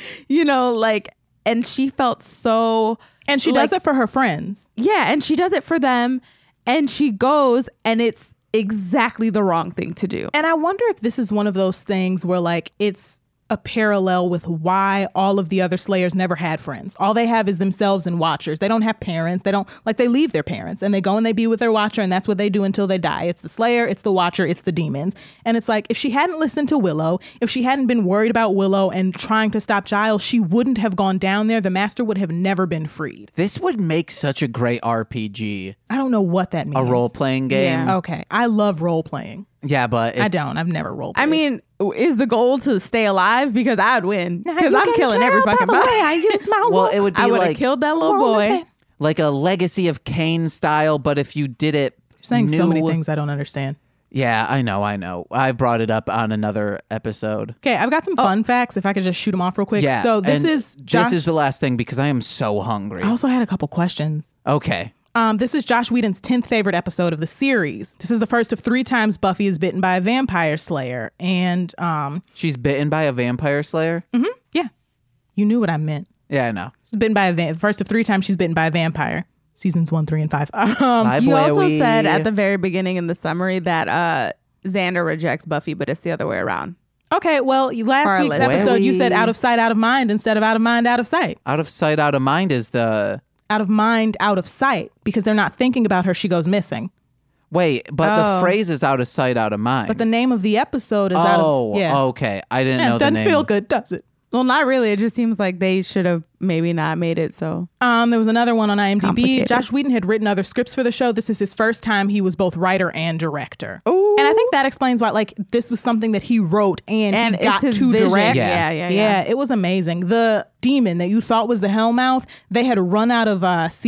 [SPEAKER 3] and she felt so...
[SPEAKER 1] And she does it for her friends.
[SPEAKER 3] Yeah, and she does it for them, and she goes, and it's exactly the wrong thing to do.
[SPEAKER 1] And I wonder if this is one of those things where it's a parallel with why all of the other Slayers never had friends. All they have is themselves and Watchers. They don't have parents. They leave their parents and they go and they be with their Watcher, and that's what they do until they die. It's the Slayer, it's the Watcher, it's the demons. And it's like, if she hadn't listened to Willow, if she hadn't been worried about Willow and trying to stop Giles, she wouldn't have gone down there. The Master would have never been freed.
[SPEAKER 2] this would make such a great RPG,
[SPEAKER 1] I don't know what that means.
[SPEAKER 2] a role-playing game.
[SPEAKER 3] Yeah.
[SPEAKER 1] Okay. I love role playing.
[SPEAKER 2] Yeah, but
[SPEAKER 1] I
[SPEAKER 2] it's-
[SPEAKER 1] don't. I've never role played.
[SPEAKER 3] I mean, is the goal to stay alive? Because I'd win. Because I'm killing every fucking body.
[SPEAKER 1] I use my
[SPEAKER 2] Well, it would be
[SPEAKER 3] I would have
[SPEAKER 2] like
[SPEAKER 3] killed that little boy.
[SPEAKER 2] like a Legacy of Kain style, but if you did it
[SPEAKER 1] saying so many
[SPEAKER 2] new-
[SPEAKER 1] things I don't understand.
[SPEAKER 2] Yeah, I know. I brought it up on another episode.
[SPEAKER 1] Okay, I've got some fun facts. If I could just shoot them off real quick.
[SPEAKER 2] Yeah.
[SPEAKER 1] So this
[SPEAKER 2] and
[SPEAKER 1] is Josh.
[SPEAKER 2] this is the last thing because I am so hungry.
[SPEAKER 1] I also had a couple questions.
[SPEAKER 2] Okay.
[SPEAKER 1] This is Josh Whedon's 10th favorite episode of the series. This is the first of 3 times Buffy is bitten by a vampire slayer. And
[SPEAKER 2] She's bitten by a vampire slayer?
[SPEAKER 1] yeah, you knew what I meant.
[SPEAKER 2] Yeah, I know.
[SPEAKER 1] She's bitten by the first of 3 times she's bitten by a vampire. Seasons 1, 3, and 5.
[SPEAKER 2] Bye,
[SPEAKER 3] You
[SPEAKER 2] boy,
[SPEAKER 3] also
[SPEAKER 2] we-
[SPEAKER 3] said at the very beginning in the summary that Xander rejects Buffy, but it's the other way around.
[SPEAKER 1] Okay, well,
[SPEAKER 3] For
[SPEAKER 1] last
[SPEAKER 3] our
[SPEAKER 1] week's
[SPEAKER 3] listeners.
[SPEAKER 1] episode, you
[SPEAKER 2] Wait.
[SPEAKER 1] said out of sight, out of mind instead of out of mind, out of sight.
[SPEAKER 2] Out of sight, out of mind is the...
[SPEAKER 1] Out of mind, out of sight, because they're not thinking about her. She goes missing.
[SPEAKER 2] Wait, but the phrase is out of sight, out of mind.
[SPEAKER 1] But the name of the episode is out of... Yeah.
[SPEAKER 2] okay. I didn't
[SPEAKER 1] Yeah,
[SPEAKER 2] know
[SPEAKER 1] it
[SPEAKER 2] the
[SPEAKER 1] doesn't
[SPEAKER 2] name.
[SPEAKER 1] feel good, does it?
[SPEAKER 3] Well, not really. It just seems like they should have maybe not made it so.
[SPEAKER 1] There was another one on IMDb.
[SPEAKER 3] Complicated.
[SPEAKER 1] Josh Whedon had written other scripts for the show. This is his first time he was both writer and director.
[SPEAKER 2] Ooh.
[SPEAKER 1] And I think that explains why, this was something that he wrote and
[SPEAKER 3] And
[SPEAKER 1] he got
[SPEAKER 3] it's his
[SPEAKER 1] to
[SPEAKER 3] vision.
[SPEAKER 1] direct.
[SPEAKER 3] Yeah.
[SPEAKER 1] Yeah, it was amazing. The demon that you thought was the Hellmouth, they had run out of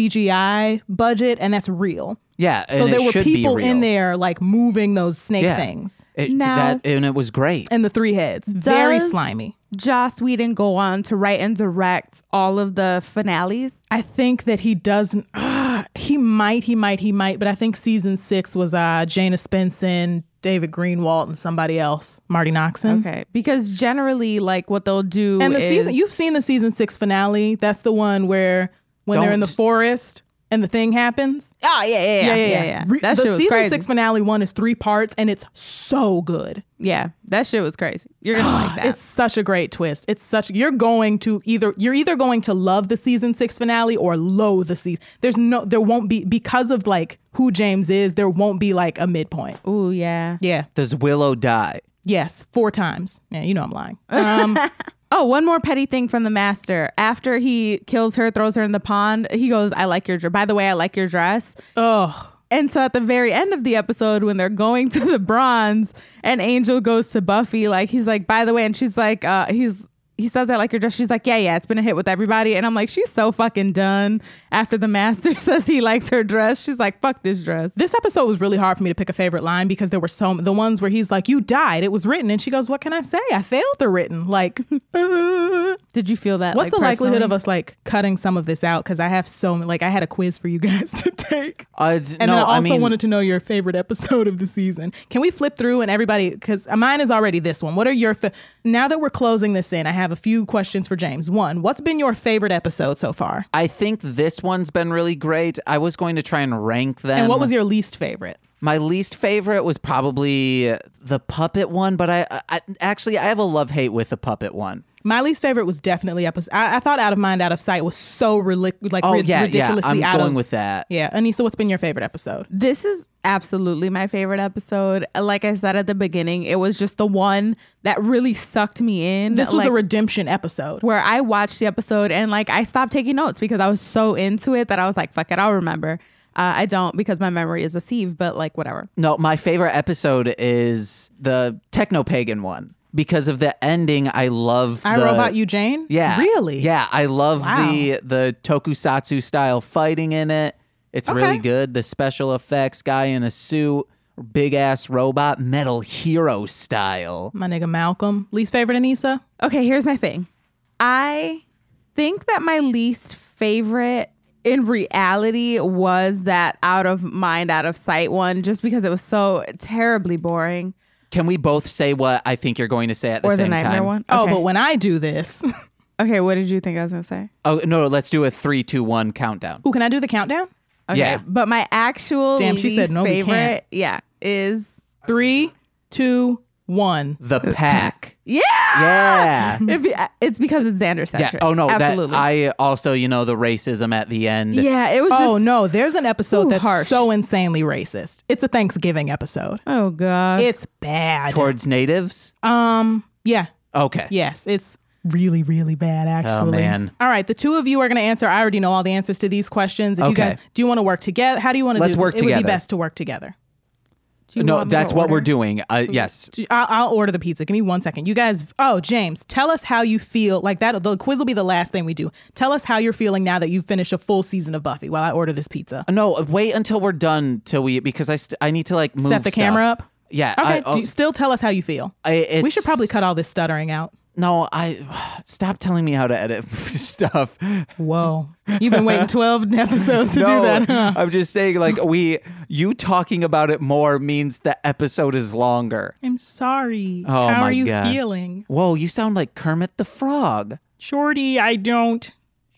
[SPEAKER 1] CGI budget, and that's real.
[SPEAKER 2] Yeah,
[SPEAKER 1] So
[SPEAKER 2] and
[SPEAKER 1] there
[SPEAKER 2] it
[SPEAKER 1] were
[SPEAKER 2] should be
[SPEAKER 1] people in
[SPEAKER 2] real.
[SPEAKER 1] there and those snake
[SPEAKER 2] Yeah.
[SPEAKER 1] things
[SPEAKER 3] Now-
[SPEAKER 2] And it was great.
[SPEAKER 1] and the 3 heads. Very
[SPEAKER 3] Does-
[SPEAKER 1] slimy.
[SPEAKER 3] Joss Whedon go on to write and direct all of the finales.
[SPEAKER 1] I think that he doesn't. He might. But I think season 6 was Jaina Spenson, David Greenwalt, and somebody else, Marty Noxon.
[SPEAKER 3] Okay. Because generally, what they'll do
[SPEAKER 1] And the
[SPEAKER 3] is...
[SPEAKER 1] season, you've seen the season 6 finale. That's the one where when they're in the
[SPEAKER 2] Don't-
[SPEAKER 1] forest and the thing happens.
[SPEAKER 3] Oh, yeah. That
[SPEAKER 1] the
[SPEAKER 3] shit was
[SPEAKER 1] season
[SPEAKER 3] crazy.
[SPEAKER 1] 6 finale one is 3 parts, and it's so good.
[SPEAKER 3] Yeah, that shit was crazy. You're going to like that.
[SPEAKER 1] It's such a great twist. You're either going to love the season 6 finale or loathe the season. There won't be, because of who James is, there won't be a midpoint.
[SPEAKER 3] Ooh, yeah.
[SPEAKER 1] Yeah.
[SPEAKER 2] Does Willow die?
[SPEAKER 1] Yes. 4 times. Yeah, you know I'm lying.
[SPEAKER 3] Oh, one more petty thing from the Master. After he kills her, throws her in the pond, he goes, I like your dress. By the way, I like your dress.
[SPEAKER 1] Ugh.
[SPEAKER 3] And so at the very end of the episode, when they're going to the bronze and Angel goes to Buffy, he's like, by the way, and she's like, he says I like your dress. She's like, yeah, it's been a hit with everybody. And I'm like, she's so fucking done. After the master says he likes her dress, she's like, fuck this dress.
[SPEAKER 1] This episode was really hard for me to pick a favorite line because there were the ones where he's like, you died, it was written, and she goes, what can I say? I failed the written. Like,
[SPEAKER 3] did you feel that?
[SPEAKER 1] what's the
[SPEAKER 3] personally?
[SPEAKER 1] likelihood of us like cutting some of this out? Because I have so many, like I had a quiz for you guys to take. And then I also wanted to know your favorite episode of the season. Can we flip through and everybody, because mine is already this one. What are your, now that we're closing this in, I have a few questions for James. One, what's been your favorite episode so far?
[SPEAKER 2] I think this one's been really great. I was going to try and rank them.
[SPEAKER 1] And what was your least favorite?
[SPEAKER 2] My least favorite was probably the puppet one, but I actually have a love-hate with the puppet one.
[SPEAKER 1] My least favorite was definitely episode. I thought Out of Mind, Out of Sight was so ridiculously
[SPEAKER 2] I'm
[SPEAKER 1] out
[SPEAKER 2] going
[SPEAKER 1] of.
[SPEAKER 2] with that.
[SPEAKER 1] Yeah, Anissa, what's been your favorite episode?
[SPEAKER 3] This is absolutely my favorite episode. Like I said at the beginning, it was just the one that really sucked me in.
[SPEAKER 1] This was a redemption episode.
[SPEAKER 3] Where I watched the episode and like I stopped taking notes because I was so into it that I was like, fuck it, I'll remember. I don't because my memory is a sieve, but like whatever.
[SPEAKER 2] No, my favorite episode is the Techno-Pagan one. Because of the ending, I love
[SPEAKER 1] I Robot You Jane?
[SPEAKER 2] Yeah.
[SPEAKER 1] Really?
[SPEAKER 2] Yeah, I love
[SPEAKER 1] Wow.
[SPEAKER 2] the tokusatsu style fighting in it. It's really good. The special effects, guy in a suit, big ass robot, Metal Hero style.
[SPEAKER 1] My nigga Malcolm. Least favorite, Anissa?
[SPEAKER 3] Okay, here's my thing. I think that my least favorite in reality was that Out of Mind, Out of Sight one, just because it was so terribly boring.
[SPEAKER 2] Can we both say what I think you're going to say at the
[SPEAKER 3] Or the
[SPEAKER 2] same
[SPEAKER 3] nightmare
[SPEAKER 2] time?
[SPEAKER 3] one?
[SPEAKER 1] Oh,
[SPEAKER 3] Okay.
[SPEAKER 1] but when I do this.
[SPEAKER 3] Okay, what did you think I was going to say?
[SPEAKER 2] Oh, no, let's do a 3, 2, 1 countdown.
[SPEAKER 1] Ooh, can I do the countdown?
[SPEAKER 3] Okay,
[SPEAKER 2] Yeah.
[SPEAKER 3] but my actual
[SPEAKER 1] Damn, she said
[SPEAKER 3] least
[SPEAKER 1] no, we
[SPEAKER 3] favorite,
[SPEAKER 1] can't.
[SPEAKER 3] is
[SPEAKER 1] 3, 2, 1.
[SPEAKER 2] The Pack.
[SPEAKER 3] yeah.
[SPEAKER 2] Yeah.
[SPEAKER 3] It's because it's Xander
[SPEAKER 2] Yeah.
[SPEAKER 3] centric.
[SPEAKER 2] Oh, no.
[SPEAKER 3] absolutely.
[SPEAKER 2] That, I also, the racism at the end.
[SPEAKER 3] Yeah, it was.
[SPEAKER 1] Oh,
[SPEAKER 3] just,
[SPEAKER 1] no. There's an episode
[SPEAKER 3] Ooh,
[SPEAKER 1] that's
[SPEAKER 3] harsh.
[SPEAKER 1] so insanely racist. It's a Thanksgiving episode.
[SPEAKER 3] Oh god.
[SPEAKER 1] It's bad.
[SPEAKER 2] Towards natives?
[SPEAKER 1] Yeah.
[SPEAKER 2] Okay.
[SPEAKER 1] Yes. It's really, really bad, actually.
[SPEAKER 2] Oh, man.
[SPEAKER 1] All right. The two of you are going to answer. I already know all the answers to these questions. If you
[SPEAKER 2] Okay.
[SPEAKER 1] guys, do you want to work together? How do you want to do
[SPEAKER 2] Let's work
[SPEAKER 1] it? It would be
[SPEAKER 2] together.
[SPEAKER 1] best to work together.
[SPEAKER 3] Do you
[SPEAKER 2] No,
[SPEAKER 3] want me to
[SPEAKER 2] that's what we're
[SPEAKER 3] order?
[SPEAKER 2] doing. Yes.
[SPEAKER 1] I'll order the pizza. Give me 1 second. You guys, James, tell us how you feel. Like that, the quiz will be the last thing we do. Tell us how you're feeling now that you've finished a full season of Buffy while I order this pizza.
[SPEAKER 2] No, wait until we're done because I need to like move
[SPEAKER 1] Set the
[SPEAKER 2] stuff.
[SPEAKER 1] camera up.
[SPEAKER 2] Yeah.
[SPEAKER 1] Okay. Still tell us how you feel. We should probably cut all this stuttering out.
[SPEAKER 2] No, stop telling me how to edit stuff.
[SPEAKER 1] Whoa. You've been waiting 12 episodes to do that, huh?
[SPEAKER 2] I'm just saying, like, you talking about it more means the episode is longer.
[SPEAKER 1] I'm sorry.
[SPEAKER 2] Oh,
[SPEAKER 1] how
[SPEAKER 2] my
[SPEAKER 1] are you
[SPEAKER 2] God.
[SPEAKER 1] feeling?
[SPEAKER 2] Whoa, you sound like Kermit the Frog.
[SPEAKER 1] Shorty, I don't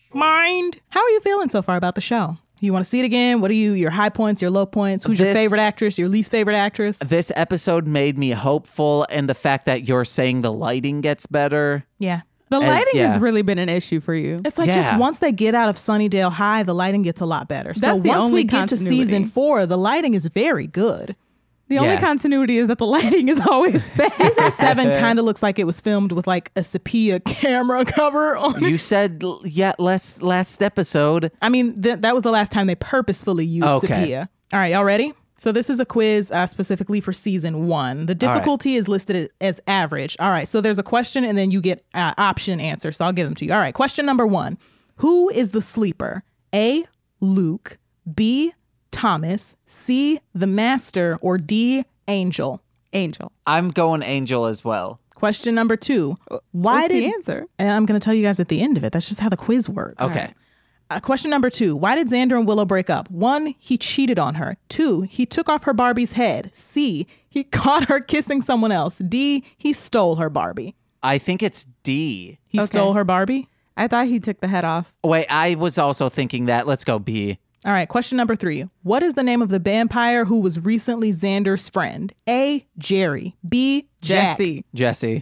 [SPEAKER 1] mind. How are you feeling so far about the show? You want to see it again? What are your high points, your low points? Who's your favorite actress, your least favorite actress?
[SPEAKER 2] This episode made me hopeful, and the fact that you're saying the lighting gets better.
[SPEAKER 1] Yeah.
[SPEAKER 3] The lighting
[SPEAKER 2] yeah.
[SPEAKER 3] has really been an issue for you.
[SPEAKER 1] It's like
[SPEAKER 2] Yeah.
[SPEAKER 1] just once they get out of Sunnydale High, the lighting gets a lot better. So
[SPEAKER 3] That's the
[SPEAKER 1] once
[SPEAKER 3] only
[SPEAKER 1] we get to
[SPEAKER 3] continuity.
[SPEAKER 1] season 4, the lighting is very good.
[SPEAKER 3] The only
[SPEAKER 2] Yeah.
[SPEAKER 3] continuity is that the lighting is always bad.
[SPEAKER 1] Season 7 kind of looks like it was filmed with like a sepia camera cover on it.
[SPEAKER 2] You said last episode.
[SPEAKER 1] I mean, that was the last time they purposefully used
[SPEAKER 2] Okay.
[SPEAKER 1] sepia. All right, y'all ready? So this is a quiz specifically for season 1. The difficulty is listed as average. All right, so there's a question and then you get option answers. So I'll give them to you. All right, question number 1. Who is the sleeper? A, Luke. B, Thomas. C, the Master. Or D, Angel.
[SPEAKER 3] Angel.
[SPEAKER 2] I'm going Angel as well.
[SPEAKER 1] Question number 2. Why
[SPEAKER 3] What's
[SPEAKER 1] did
[SPEAKER 3] the answer?
[SPEAKER 1] I'm going to tell you guys at the end of it. That's just how the quiz works.
[SPEAKER 2] Okay.
[SPEAKER 1] Question number 2. Why did Xander and Willow break up? 1, he cheated on her. 2, he took off her Barbie's head. C, he caught her kissing someone else. D, he stole her Barbie.
[SPEAKER 2] I think it's D.
[SPEAKER 1] He
[SPEAKER 3] Okay.
[SPEAKER 1] stole her Barbie?
[SPEAKER 3] I thought he took the head off.
[SPEAKER 2] Wait, I was also thinking that. Let's go B.
[SPEAKER 1] All right, question number 3. What is the name of the vampire who was recently Xander's friend? A, Jerry. B, Jack.
[SPEAKER 3] Jesse.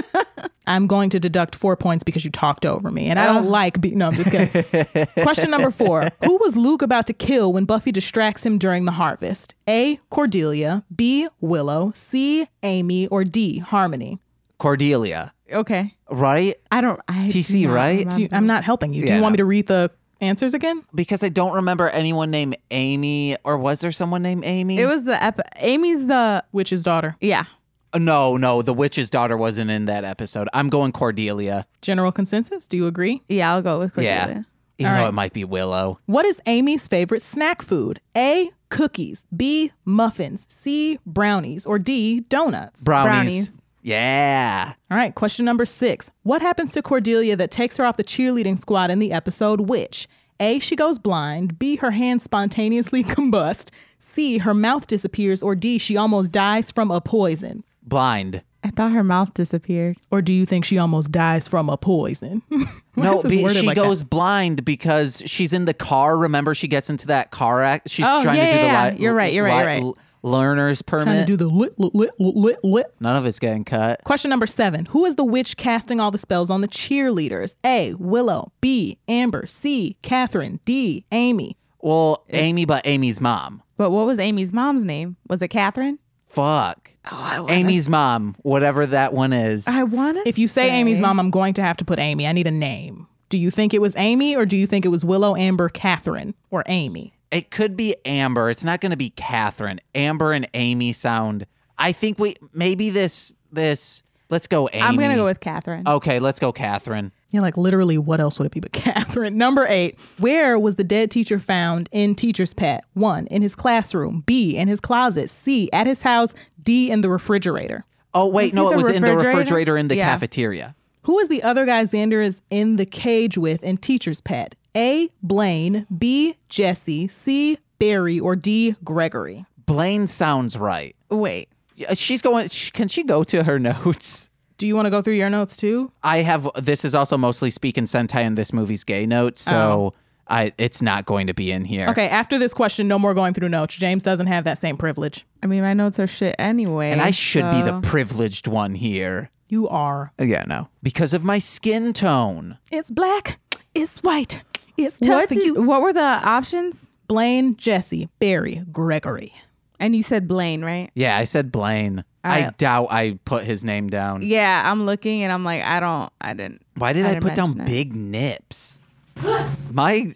[SPEAKER 1] I'm going to deduct 4 points because you talked over me. And I don't like B. No, I'm just kidding. Question number 4. Who was Luke about to kill when Buffy distracts him during the harvest? A, Cordelia. B, Willow. C, Amy. Or D, Harmony.
[SPEAKER 2] Cordelia.
[SPEAKER 3] Okay.
[SPEAKER 2] Right? TC,
[SPEAKER 3] do not
[SPEAKER 2] right?
[SPEAKER 3] remember.
[SPEAKER 1] I'm not helping you. Do
[SPEAKER 2] Yeah,
[SPEAKER 1] you want
[SPEAKER 2] no.
[SPEAKER 1] me to read the answers again?
[SPEAKER 2] Because I don't remember anyone named Amy, or was there someone named Amy?
[SPEAKER 3] It was Amy's the,
[SPEAKER 1] Witch's daughter.
[SPEAKER 3] yeah.
[SPEAKER 2] No, the witch's daughter wasn't in that episode. I'm going Cordelia.
[SPEAKER 1] General consensus? Do you agree?
[SPEAKER 3] Yeah, I'll go with Cordelia.
[SPEAKER 2] Yeah. Even
[SPEAKER 1] All
[SPEAKER 2] though
[SPEAKER 1] right.
[SPEAKER 2] it might be Willow.
[SPEAKER 1] What is Amy's favorite snack food? A, cookies. B, muffins. C, brownies. Or D, donuts.
[SPEAKER 2] Brownies. Yeah.
[SPEAKER 1] All right, question number 6. What happens to Cordelia that takes her off the cheerleading squad in the episode Witch? A, she goes blind. B, her hands spontaneously combust. C, her mouth disappears. Or D, she almost dies from a poison.
[SPEAKER 2] Blind.
[SPEAKER 3] I thought her mouth disappeared.
[SPEAKER 1] Or do you think she almost dies from a poison? Why
[SPEAKER 2] No,
[SPEAKER 1] is this worded
[SPEAKER 2] she
[SPEAKER 1] like that?
[SPEAKER 2] goes blind because she's in the car. Remember, she gets into that car act. She's
[SPEAKER 3] Oh,
[SPEAKER 2] trying to do
[SPEAKER 3] yeah.
[SPEAKER 2] the
[SPEAKER 3] You're right.
[SPEAKER 2] learner's
[SPEAKER 1] Trying to
[SPEAKER 2] permit.
[SPEAKER 1] do the lit.
[SPEAKER 2] None of it's getting cut.
[SPEAKER 1] Question number 7. Who is the witch casting all the spells on the cheerleaders? A, Willow. B, Amber. C, Catherine. D, Amy.
[SPEAKER 2] Well, Amy, but Amy's mom.
[SPEAKER 3] But what was Amy's mom's name? Was it Catherine?
[SPEAKER 2] Fuck.
[SPEAKER 3] Oh, I wanna,
[SPEAKER 2] Amy's mom, whatever that one is.
[SPEAKER 3] I want to.
[SPEAKER 1] If you say Amy's mom, I'm going to have to put Amy. I need a name. Do you think it was Amy or do you think it was Willow, Amber, Catherine, or Amy?
[SPEAKER 2] It could be Amber. It's not going to be Catherine. Amber and Amy sound. I think maybe this. Let's go Amy.
[SPEAKER 3] I'm gonna go with Catherine.
[SPEAKER 2] Okay, let's go Catherine.
[SPEAKER 1] Yeah, like literally, what else would it be but Catherine? Number 8. Where was the dead teacher found in Teacher's Pet? 1, in his classroom. B, in his closet. C, at his house. D, in the refrigerator.
[SPEAKER 2] Oh wait,
[SPEAKER 3] Was
[SPEAKER 2] no,
[SPEAKER 3] it
[SPEAKER 2] it
[SPEAKER 3] the
[SPEAKER 2] was in the
[SPEAKER 3] refrigerator?
[SPEAKER 2] refrigerator in the
[SPEAKER 3] Yeah.
[SPEAKER 2] cafeteria.
[SPEAKER 1] Who is the other guy Xander is in the cage with in Teacher's Pet? A, Blaine. B, Jesse. C, Barry. Or D, Gregory.
[SPEAKER 2] Blaine sounds right.
[SPEAKER 3] Wait.
[SPEAKER 2] She's going. Can she go to her notes?
[SPEAKER 1] Do you want to go through your notes too?
[SPEAKER 2] I have. This is also mostly speaking Sentai and this movie's gay notes, so it's not going to be in here.
[SPEAKER 1] Okay, after this question, no more going through notes. James doesn't have that same privilege.
[SPEAKER 3] I mean, my notes are shit anyway.
[SPEAKER 2] And I should be the
[SPEAKER 3] so-
[SPEAKER 2] privileged one here.
[SPEAKER 1] You are.
[SPEAKER 2] Yeah, no. Because of my skin tone.
[SPEAKER 1] It's black. It's white. It's tough.
[SPEAKER 3] What were the options?
[SPEAKER 1] Blaine, Jesse, Barry, Gregory.
[SPEAKER 3] And you said Blaine, right?
[SPEAKER 2] Yeah, I said Blaine.
[SPEAKER 3] All
[SPEAKER 2] I
[SPEAKER 3] right.
[SPEAKER 2] doubt I put his name down.
[SPEAKER 3] Yeah, I'm looking and I'm like, I didn't.
[SPEAKER 2] Why did I
[SPEAKER 3] didn't
[SPEAKER 2] put down
[SPEAKER 3] mention it.
[SPEAKER 2] big nips? My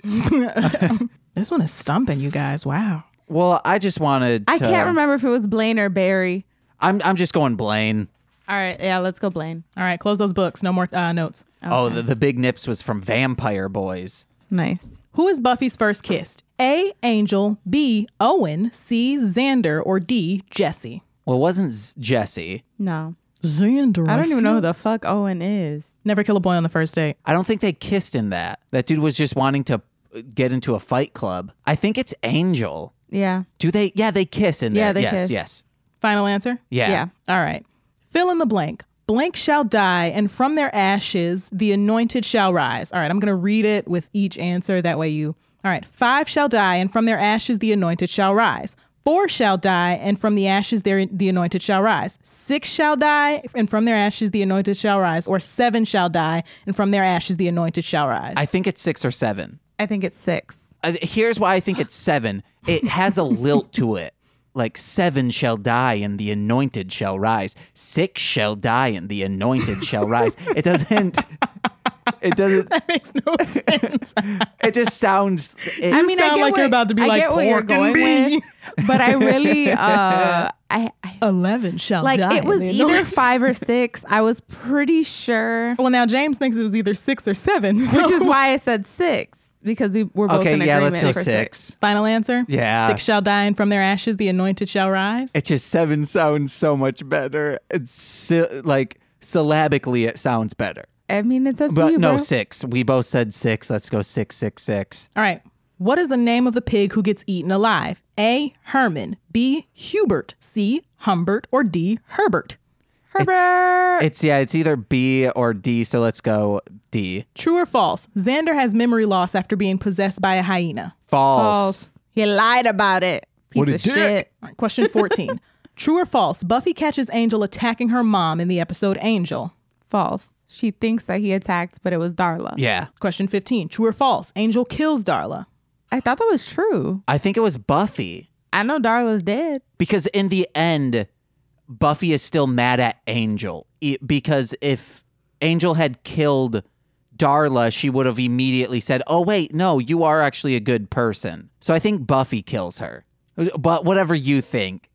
[SPEAKER 1] This one is stumping you guys. Wow.
[SPEAKER 2] well, I just wanted to,
[SPEAKER 3] I can't remember if it was Blaine or Barry.
[SPEAKER 2] I'm just going Blaine.
[SPEAKER 3] All right, yeah, let's go Blaine.
[SPEAKER 1] All right, close those books. No more notes.
[SPEAKER 2] Oh, the big nips was from Vampire Boys.
[SPEAKER 3] Nice.
[SPEAKER 1] Who is Buffy's first kissed? A, Angel. B, Owen. C, Xander. Or D, Jesse.
[SPEAKER 2] Well, it wasn't Jesse.
[SPEAKER 3] No.
[SPEAKER 1] Xander.
[SPEAKER 3] I don't even know who the fuck Owen is.
[SPEAKER 1] Never kill a boy on the first date.
[SPEAKER 2] I don't think they kissed in that. That dude was just wanting to get into a fight club. I think it's Angel.
[SPEAKER 3] Yeah.
[SPEAKER 2] Do they? Yeah, they kiss in there.
[SPEAKER 3] Yeah, they
[SPEAKER 2] yes,
[SPEAKER 3] kiss.
[SPEAKER 2] yes.
[SPEAKER 1] Final answer?
[SPEAKER 2] Yeah.
[SPEAKER 3] Yeah.
[SPEAKER 1] All right. Fill in the blank. Blank shall die, and from their ashes the anointed shall rise. All right, I'm going to read it with each answer. That way you... All right. 5 shall die, and from their ashes the anointed shall rise. 4 shall die, and from the ashes the anointed shall rise. 6 shall die, and from their ashes the anointed shall rise. Or 7 shall die, and from their ashes the anointed shall rise.
[SPEAKER 2] I think it's 6 or 7.
[SPEAKER 3] I think it's 6.
[SPEAKER 2] Here's why I think it's 7. It has a lilt to it. Like 7 shall die and the anointed shall rise. 6 shall die and the anointed shall rise. It doesn't.
[SPEAKER 1] That makes no sense.
[SPEAKER 2] It just sounds.
[SPEAKER 3] I mean, I
[SPEAKER 1] sound
[SPEAKER 3] get
[SPEAKER 1] like you're about to be
[SPEAKER 3] I
[SPEAKER 1] like,
[SPEAKER 3] get what you're
[SPEAKER 1] pork and
[SPEAKER 3] going
[SPEAKER 1] beans.
[SPEAKER 3] with, but I really, I
[SPEAKER 1] 11 shall
[SPEAKER 3] like
[SPEAKER 1] die.
[SPEAKER 3] it was
[SPEAKER 1] and the
[SPEAKER 3] either
[SPEAKER 1] anointed-
[SPEAKER 3] 5 or 6. I was pretty sure,
[SPEAKER 1] Well, now James thinks it was either 6 or 7.
[SPEAKER 3] which is why I said 6 because we were both
[SPEAKER 2] Okay,
[SPEAKER 3] in
[SPEAKER 2] yeah,
[SPEAKER 3] agreement
[SPEAKER 2] let's go
[SPEAKER 3] for
[SPEAKER 2] 6.
[SPEAKER 1] Final answer?
[SPEAKER 2] Yeah.
[SPEAKER 1] 6 shall die, and from their ashes the anointed shall rise.
[SPEAKER 2] It's just 7 sounds so much better. It's like syllabically, it sounds better.
[SPEAKER 3] I mean, it's up to
[SPEAKER 2] But
[SPEAKER 3] you,
[SPEAKER 2] no,
[SPEAKER 3] bro.
[SPEAKER 2] 6. We both said 6. Let's go 6, 6, 6.
[SPEAKER 1] All right. What is the name of the pig who gets eaten alive? A, Herman. B, Hubert. C, Humbert. Or D, Herbert.
[SPEAKER 3] Herbert.
[SPEAKER 2] It's either B or D. So let's go D.
[SPEAKER 1] True or false? Xander has memory loss after being possessed by a hyena.
[SPEAKER 2] False.
[SPEAKER 3] He lied about it. Piece
[SPEAKER 2] What a
[SPEAKER 3] of
[SPEAKER 2] dick.
[SPEAKER 3] shit.
[SPEAKER 1] All right, question 14. True or false? Buffy catches Angel attacking her mom in the episode Angel.
[SPEAKER 3] False. She thinks that he attacked, but it was Darla.
[SPEAKER 2] Yeah.
[SPEAKER 1] Question 15. True or false? Angel kills Darla.
[SPEAKER 3] I thought that was true.
[SPEAKER 2] I think it was Buffy.
[SPEAKER 3] I know Darla's dead.
[SPEAKER 2] Because in the end, Buffy is still mad at Angel. Because if Angel had killed Darla, she would have immediately said, oh, wait, no, you are actually a good person. So I think Buffy kills her. But whatever you think,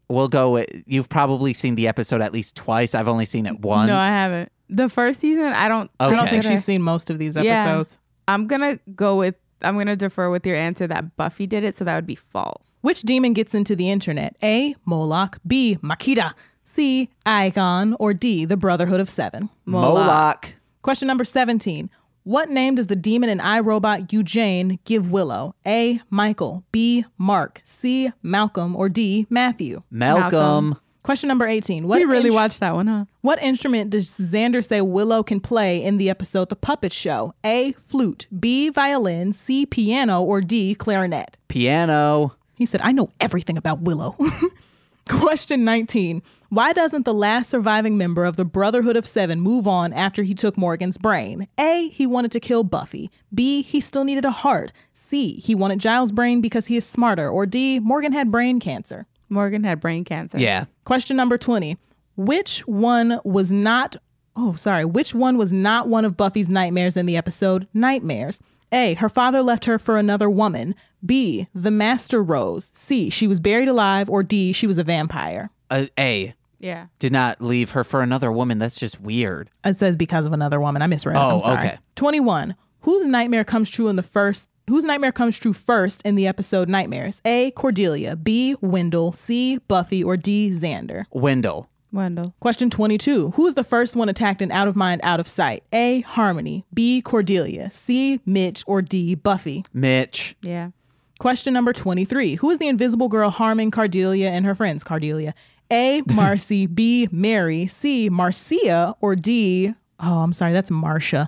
[SPEAKER 2] we'll go. You've probably seen the episode at least twice. I've only seen it once.
[SPEAKER 3] No, I haven't. The first season, I don't
[SPEAKER 1] think
[SPEAKER 3] think
[SPEAKER 1] she's seen most of these episodes.
[SPEAKER 3] I'm going to defer with your answer that Buffy did it, so that would be false.
[SPEAKER 1] Which demon gets into the internet? A, Moloch, B, Makita, C, Icon, or D, the Brotherhood of Seven?
[SPEAKER 2] Moloch.
[SPEAKER 1] Question number 17. What name does the demon in iRobot Eugene give Willow? A, Michael, B, Mark, C, Malcolm, or D, Matthew?
[SPEAKER 2] Malcolm.
[SPEAKER 1] Question number 18.
[SPEAKER 3] We really watched that one, huh?
[SPEAKER 1] What instrument does Xander say Willow can play in the episode The Puppet Show? A, flute, B, violin, C, piano, or D, clarinet?
[SPEAKER 2] Piano.
[SPEAKER 1] He said, I know everything about Willow. Question 19. Why doesn't the last surviving member of the Brotherhood of Seven move on after he took Morgan's brain? A, he wanted to kill Buffy. B, he still needed a heart. C, he wanted Giles' brain because he is smarter. Or D, Morgan had brain cancer.
[SPEAKER 3] Morgan had brain cancer.
[SPEAKER 2] Yeah.
[SPEAKER 1] Question number 20. Which one was not one of Buffy's nightmares in the episode Nightmares? A, her father left her for another woman. B, the master rose. C, she was buried alive. Or D, she was a vampire.
[SPEAKER 2] A.
[SPEAKER 3] Yeah.
[SPEAKER 2] Did not leave her for another woman. That's just weird.
[SPEAKER 1] It says because of another woman. I misread it.
[SPEAKER 2] Oh,
[SPEAKER 1] I'm sorry.
[SPEAKER 2] okay.
[SPEAKER 1] 21. Whose nightmare comes true first in the episode Nightmares? A, Cordelia. B, Wendell. C, Buffy. Or D, Xander?
[SPEAKER 2] Wendell.
[SPEAKER 1] Question 22. Who is the first one attacked and out of mind, out of sight? A, Harmony. B, Cordelia. C, Mitch. Or D, Buffy?
[SPEAKER 2] Mitch.
[SPEAKER 3] Yeah.
[SPEAKER 1] Question number 23. Who is the invisible girl harming Cordelia and her friends? Cordelia. A, Marcy. B, Mary. C, Marcia. Or D, oh, I'm sorry, that's Marcia.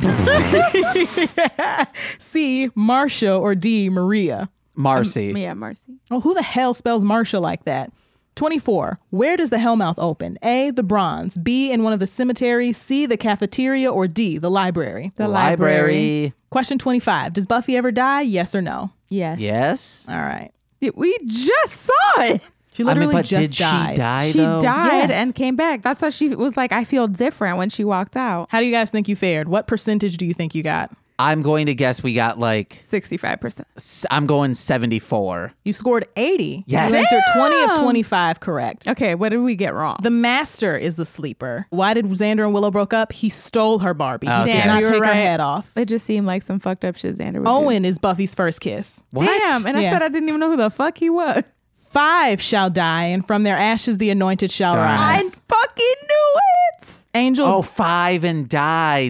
[SPEAKER 1] C, Marcia. Or D, Maria?
[SPEAKER 2] Marcy.
[SPEAKER 3] Yeah, Marcy.
[SPEAKER 1] Oh, who the hell spells Marcia like that? 24. Where does the Hellmouth open? A, the Bronze. B, in one of the cemeteries. C, the cafeteria. Or D, the library?
[SPEAKER 3] The library.
[SPEAKER 1] Question 25. Does Buffy ever die? Yes or no?
[SPEAKER 3] Yes.
[SPEAKER 2] Yes.
[SPEAKER 1] All right.
[SPEAKER 3] We just saw it.
[SPEAKER 1] She literally
[SPEAKER 2] but
[SPEAKER 1] just
[SPEAKER 2] did
[SPEAKER 1] died.
[SPEAKER 2] she die
[SPEAKER 3] She
[SPEAKER 2] though?
[SPEAKER 3] died
[SPEAKER 1] Yes.
[SPEAKER 3] and came back. That's why she was like, I feel different when she walked out.
[SPEAKER 1] How do you guys think you fared? What percentage do you think you got?
[SPEAKER 2] I'm going to guess we got like
[SPEAKER 3] 65%.
[SPEAKER 2] I'm going 74.
[SPEAKER 1] You scored 80.
[SPEAKER 2] Yes.
[SPEAKER 1] You answered 20 of
[SPEAKER 3] Damn.
[SPEAKER 1] 25 correct.
[SPEAKER 3] Okay, what did we get wrong?
[SPEAKER 1] The master is the sleeper. Why did Xander and Willow broke up? He stole her Barbie.
[SPEAKER 2] Oh,
[SPEAKER 1] He did
[SPEAKER 2] damn.
[SPEAKER 1] not
[SPEAKER 3] You were
[SPEAKER 1] take her
[SPEAKER 3] right.
[SPEAKER 1] head off.
[SPEAKER 3] It just seemed like some fucked up shit Xander would do.
[SPEAKER 1] Owen is Buffy's first kiss.
[SPEAKER 2] What?
[SPEAKER 3] Damn, and
[SPEAKER 1] Yeah.
[SPEAKER 3] I said I didn't even know who the fuck he was.
[SPEAKER 1] 5 shall die, and from their ashes the anointed shall
[SPEAKER 2] Darn it.
[SPEAKER 3] I
[SPEAKER 1] rise.
[SPEAKER 3] fucking knew it.
[SPEAKER 1] Angel.
[SPEAKER 2] Oh, 5 and die.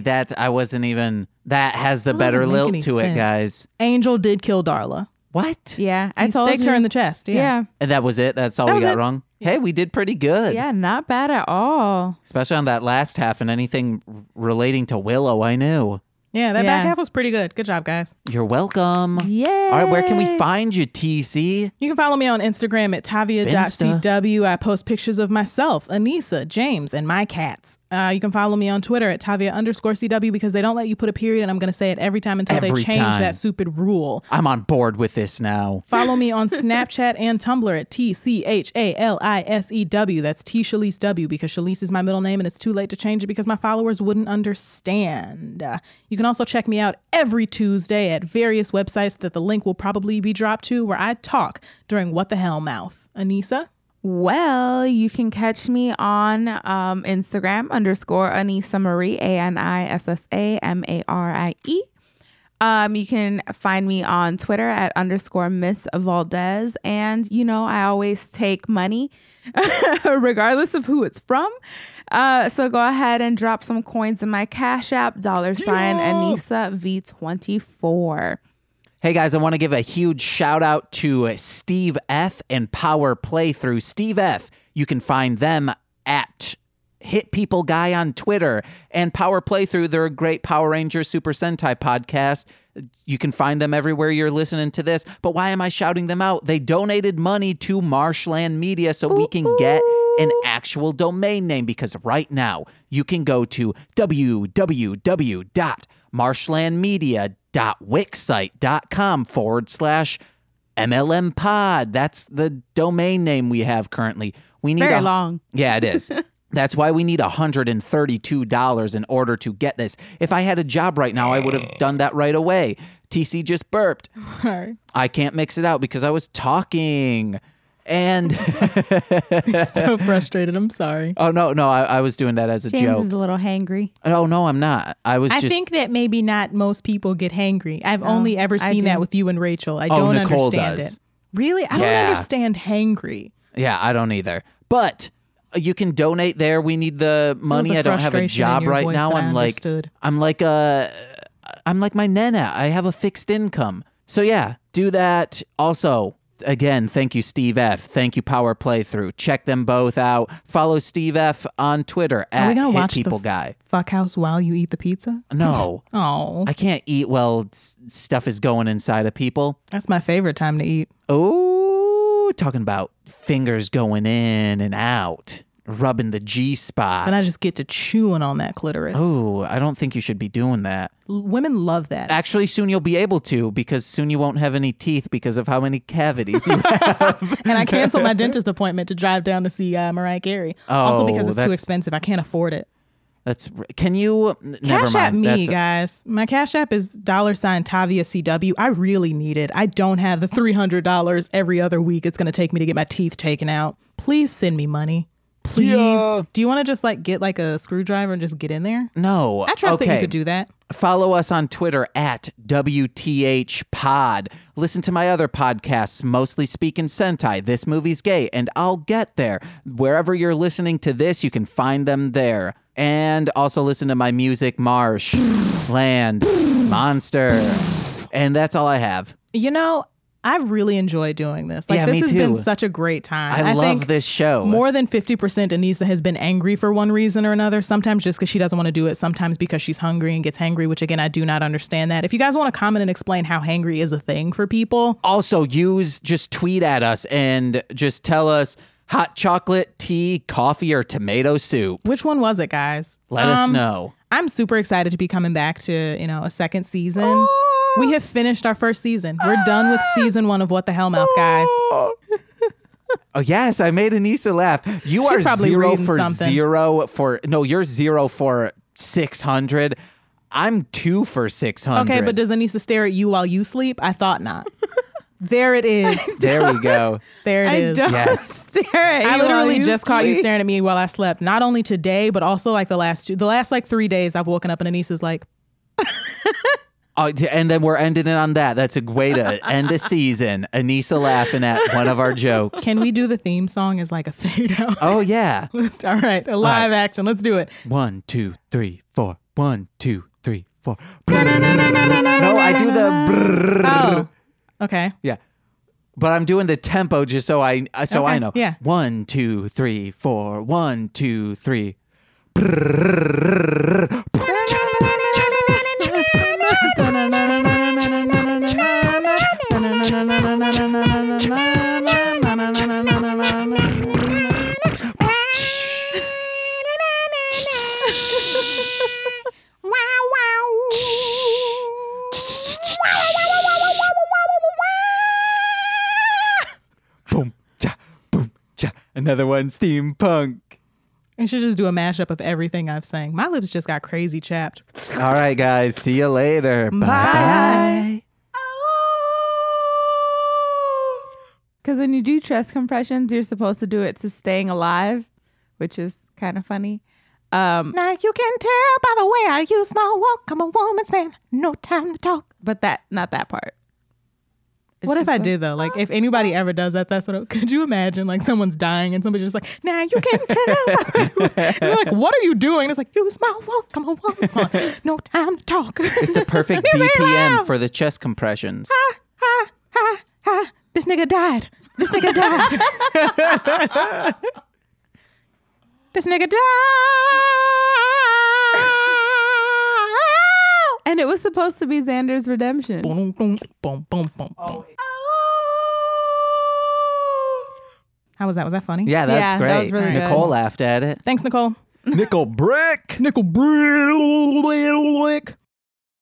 [SPEAKER 2] That has the
[SPEAKER 1] That
[SPEAKER 2] better
[SPEAKER 1] doesn't make
[SPEAKER 2] lilt
[SPEAKER 1] any
[SPEAKER 2] to it,
[SPEAKER 1] sense.
[SPEAKER 2] guys.
[SPEAKER 1] Angel did kill Darla.
[SPEAKER 2] What?
[SPEAKER 3] Yeah, I
[SPEAKER 1] He
[SPEAKER 3] told
[SPEAKER 1] staked
[SPEAKER 3] you.
[SPEAKER 1] her in the chest.
[SPEAKER 3] Yeah.
[SPEAKER 2] And that was it? That's all
[SPEAKER 1] That
[SPEAKER 2] we
[SPEAKER 1] was
[SPEAKER 2] got
[SPEAKER 1] it.
[SPEAKER 2] wrong? Hey, we did pretty good.
[SPEAKER 3] Yeah, not bad at all.
[SPEAKER 2] Especially on that last half and anything relating to Willow, I knew.
[SPEAKER 1] Yeah, that
[SPEAKER 3] Yeah.
[SPEAKER 1] back half was pretty good. Good job, guys.
[SPEAKER 2] You're welcome.
[SPEAKER 3] Yeah.
[SPEAKER 2] All right, where can we find you, TC?
[SPEAKER 1] You can follow me on Instagram at tavia.cw. I post pictures of myself, Anissa, James, and my cats. You can follow me on Twitter at Tavia_CW because they don't let you put a period, and I'm going to say it every time until
[SPEAKER 2] Every
[SPEAKER 1] they change
[SPEAKER 2] time.
[SPEAKER 1] that stupid rule.
[SPEAKER 2] I'm on board with this now.
[SPEAKER 1] Follow me on Snapchat and Tumblr at TCHALISEW. That's T Shalise W because Shalise is my middle name and it's too late to change it because my followers wouldn't understand. You can also check me out every Tuesday at various websites that the link will probably be dropped to where I talk during What the Hell Mouth. Anissa?
[SPEAKER 3] Well, you can catch me on Instagram _Anissa Marie, ANISSAMARIE. You can find me on Twitter at _Miss Valdez. And, you know, I always take money regardless of who it's from. So go ahead and drop some coins in my Cash App, $Anissa V24.
[SPEAKER 2] Hey guys, I want to give a huge shout out to Steve F and Power Playthrough. Steve F, you can find them at Hit People Guy on Twitter, and Power Playthrough. They're a great Power Ranger Super Sentai podcast. You can find them everywhere you're listening to this. But why am I shouting them out? They donated money to Marshland Media so we can get an actual domain name, because right now you can go to www.marshlandmedia.wixsite.com/MLM pod. That's the domain name we have currently. We need
[SPEAKER 3] Very long.
[SPEAKER 2] Yeah, it is. That's why we need $132 in order to get this. If I had a job right now, I would have done that right away. TC just burped.
[SPEAKER 1] Sorry.
[SPEAKER 2] I can't mix it out because I was talking. And
[SPEAKER 1] So frustrated. I'm sorry.
[SPEAKER 2] oh no, I was doing that as a
[SPEAKER 3] James
[SPEAKER 2] joke.
[SPEAKER 3] is a little hangry.
[SPEAKER 2] Oh no, I'm not. I was
[SPEAKER 1] I
[SPEAKER 2] just
[SPEAKER 1] think that maybe not most people get hangry. I've only ever
[SPEAKER 3] I
[SPEAKER 1] seen
[SPEAKER 3] do.
[SPEAKER 1] that with you and Rachel. I don't
[SPEAKER 2] Nicole
[SPEAKER 1] understand
[SPEAKER 2] does.
[SPEAKER 1] it. Really? I
[SPEAKER 2] Yeah.
[SPEAKER 1] don't understand hangry.
[SPEAKER 2] yeah, I don't either. But you can donate there. We need the money.
[SPEAKER 1] a
[SPEAKER 2] I don't have a
[SPEAKER 1] frustration in
[SPEAKER 2] job
[SPEAKER 1] your
[SPEAKER 2] right
[SPEAKER 1] voice
[SPEAKER 2] now.
[SPEAKER 1] that I
[SPEAKER 2] I'm
[SPEAKER 1] understood.
[SPEAKER 2] like my nana. I have a fixed income. So yeah, do that. Also, again, thank you, Steve F. Thank you, Power Playthrough. Check them both out. Follow Steve F on Twitter
[SPEAKER 1] Are we
[SPEAKER 2] at
[SPEAKER 1] gonna
[SPEAKER 2] Hit
[SPEAKER 1] watch
[SPEAKER 2] People
[SPEAKER 1] the
[SPEAKER 2] Guy.
[SPEAKER 1] Fuck house while you eat the pizza?
[SPEAKER 2] No,
[SPEAKER 1] Oh,
[SPEAKER 2] I can't eat while stuff is going inside of people.
[SPEAKER 1] that's my favorite time to eat.
[SPEAKER 2] Oh, talking about fingers going in and out, rubbing the G spot.
[SPEAKER 1] Then I just get to chewing on that clitoris.
[SPEAKER 2] Oh, I don't think you should be doing that.
[SPEAKER 1] Women love that.
[SPEAKER 2] Actually, soon you'll be able to because soon you won't have any teeth because of how many cavities you have.
[SPEAKER 1] And I canceled my dentist appointment to drive down to see Mariah Carey. Also because it's too
[SPEAKER 2] that's-
[SPEAKER 1] expensive. I can't afford it.
[SPEAKER 2] Can you? Never
[SPEAKER 1] Cash
[SPEAKER 2] mind.
[SPEAKER 1] App me,
[SPEAKER 2] That's-
[SPEAKER 1] guys. My Cash App is $Tavia CW. I really need it. I don't have the $300 every other week it's going to take me to get my teeth taken out. Please send me money. Please.
[SPEAKER 2] Yeah.
[SPEAKER 1] Do you want to just get like a screwdriver and just get in there?
[SPEAKER 2] No.
[SPEAKER 1] I trust that
[SPEAKER 2] Okay.
[SPEAKER 1] you could do that.
[SPEAKER 2] Follow us on Twitter at WTH Pod. Listen to my other podcasts, Mostly Speaking Sentai, This Movie's Gay, and I'll Get There. Wherever you're listening to this, you can find them there. And also listen to my music, Marsh, Land, Monster. And that's all I have.
[SPEAKER 1] You know, I've really enjoyed doing this.
[SPEAKER 2] Yeah,
[SPEAKER 1] This
[SPEAKER 2] me
[SPEAKER 1] has been
[SPEAKER 2] too.
[SPEAKER 1] such a great time.
[SPEAKER 2] I love
[SPEAKER 1] think
[SPEAKER 2] this show.
[SPEAKER 1] More than 50% Anissa has been angry for one reason or another. Sometimes just because she doesn't want to do it. Sometimes because she's hungry and gets hangry, which again, I do not understand that. If you guys want to comment and explain how hangry is a thing for people.
[SPEAKER 2] Also, just tweet at us and just tell us hot chocolate, tea, coffee, or tomato soup.
[SPEAKER 1] Which one was it, guys?
[SPEAKER 2] Let us know.
[SPEAKER 1] I'm super excited to be coming back to, a second season. We have finished our first season. We're done with season 1 of What the Hell Mouth, guys.
[SPEAKER 2] Oh yes, I made Anissa laugh. You
[SPEAKER 1] She's
[SPEAKER 2] are
[SPEAKER 1] probably
[SPEAKER 2] 0
[SPEAKER 1] reading
[SPEAKER 2] for
[SPEAKER 1] something.
[SPEAKER 2] 0 for no. You're 0 for 600. I'm 2 for 600.
[SPEAKER 1] Okay, but does Anissa stare at you while you sleep? I thought not. There it is.
[SPEAKER 2] there we go.
[SPEAKER 1] There it
[SPEAKER 3] I
[SPEAKER 1] is.
[SPEAKER 3] don't
[SPEAKER 2] Yes.
[SPEAKER 3] stare at you
[SPEAKER 1] I
[SPEAKER 3] while
[SPEAKER 1] literally
[SPEAKER 3] you
[SPEAKER 1] just caught you
[SPEAKER 3] sleep.
[SPEAKER 1] staring at me while I slept. Not only today, but also the last 3 days I've woken up and Anissa's like,
[SPEAKER 2] And then we're ending it on that. That's a way to end a season. Anissa laughing at one of our jokes.
[SPEAKER 1] can we do the theme song as like a fade out?
[SPEAKER 2] Oh yeah.
[SPEAKER 1] All right, a live action. Let's do it.
[SPEAKER 2] 1, 2, 3, 4. 1, 2, 3, 4. No, I do the brrrr.
[SPEAKER 1] Oh, okay.
[SPEAKER 2] Yeah. But I'm doing the tempo just so I
[SPEAKER 1] Okay,
[SPEAKER 2] know.
[SPEAKER 1] yeah.
[SPEAKER 2] 1, 2, 3, 4. 1, 2, 3. Boom, cha, boom, cha. Another one, steampunk.
[SPEAKER 1] I should just do a mashup of everything I've sang. My lips just got crazy chapped.
[SPEAKER 2] All right, guys. See you later. Bye.
[SPEAKER 3] Because when you do chest compressions, you're supposed to do it to staying alive, which is kind of funny.
[SPEAKER 1] Now you can tell by the way I use my walk. I'm a woman's man. No time to talk.
[SPEAKER 3] But not that part. It's
[SPEAKER 1] What if
[SPEAKER 3] just
[SPEAKER 1] I
[SPEAKER 3] like-
[SPEAKER 1] did though? Like if anybody ever does that, that's what. Could you imagine like someone's dying and somebody's just like, now you can tell. And they're like, what are you doing? It's like, use my walk. I'm a woman's man. No time to talk.
[SPEAKER 2] It's the perfect BPM for the chest compressions.
[SPEAKER 1] This nigga died. This nigga died. This nigga died.
[SPEAKER 3] And it was supposed to be Xander's redemption.
[SPEAKER 1] Boom, boom, boom, boom, boom, boom. How was that? Was that funny?
[SPEAKER 2] Yeah, that's
[SPEAKER 3] Yeah,
[SPEAKER 2] great.
[SPEAKER 3] that was really good.
[SPEAKER 2] Nicole laughed at it.
[SPEAKER 1] Thanks, Nicole.
[SPEAKER 2] Nickel Brick.
[SPEAKER 1] Nickel Brick.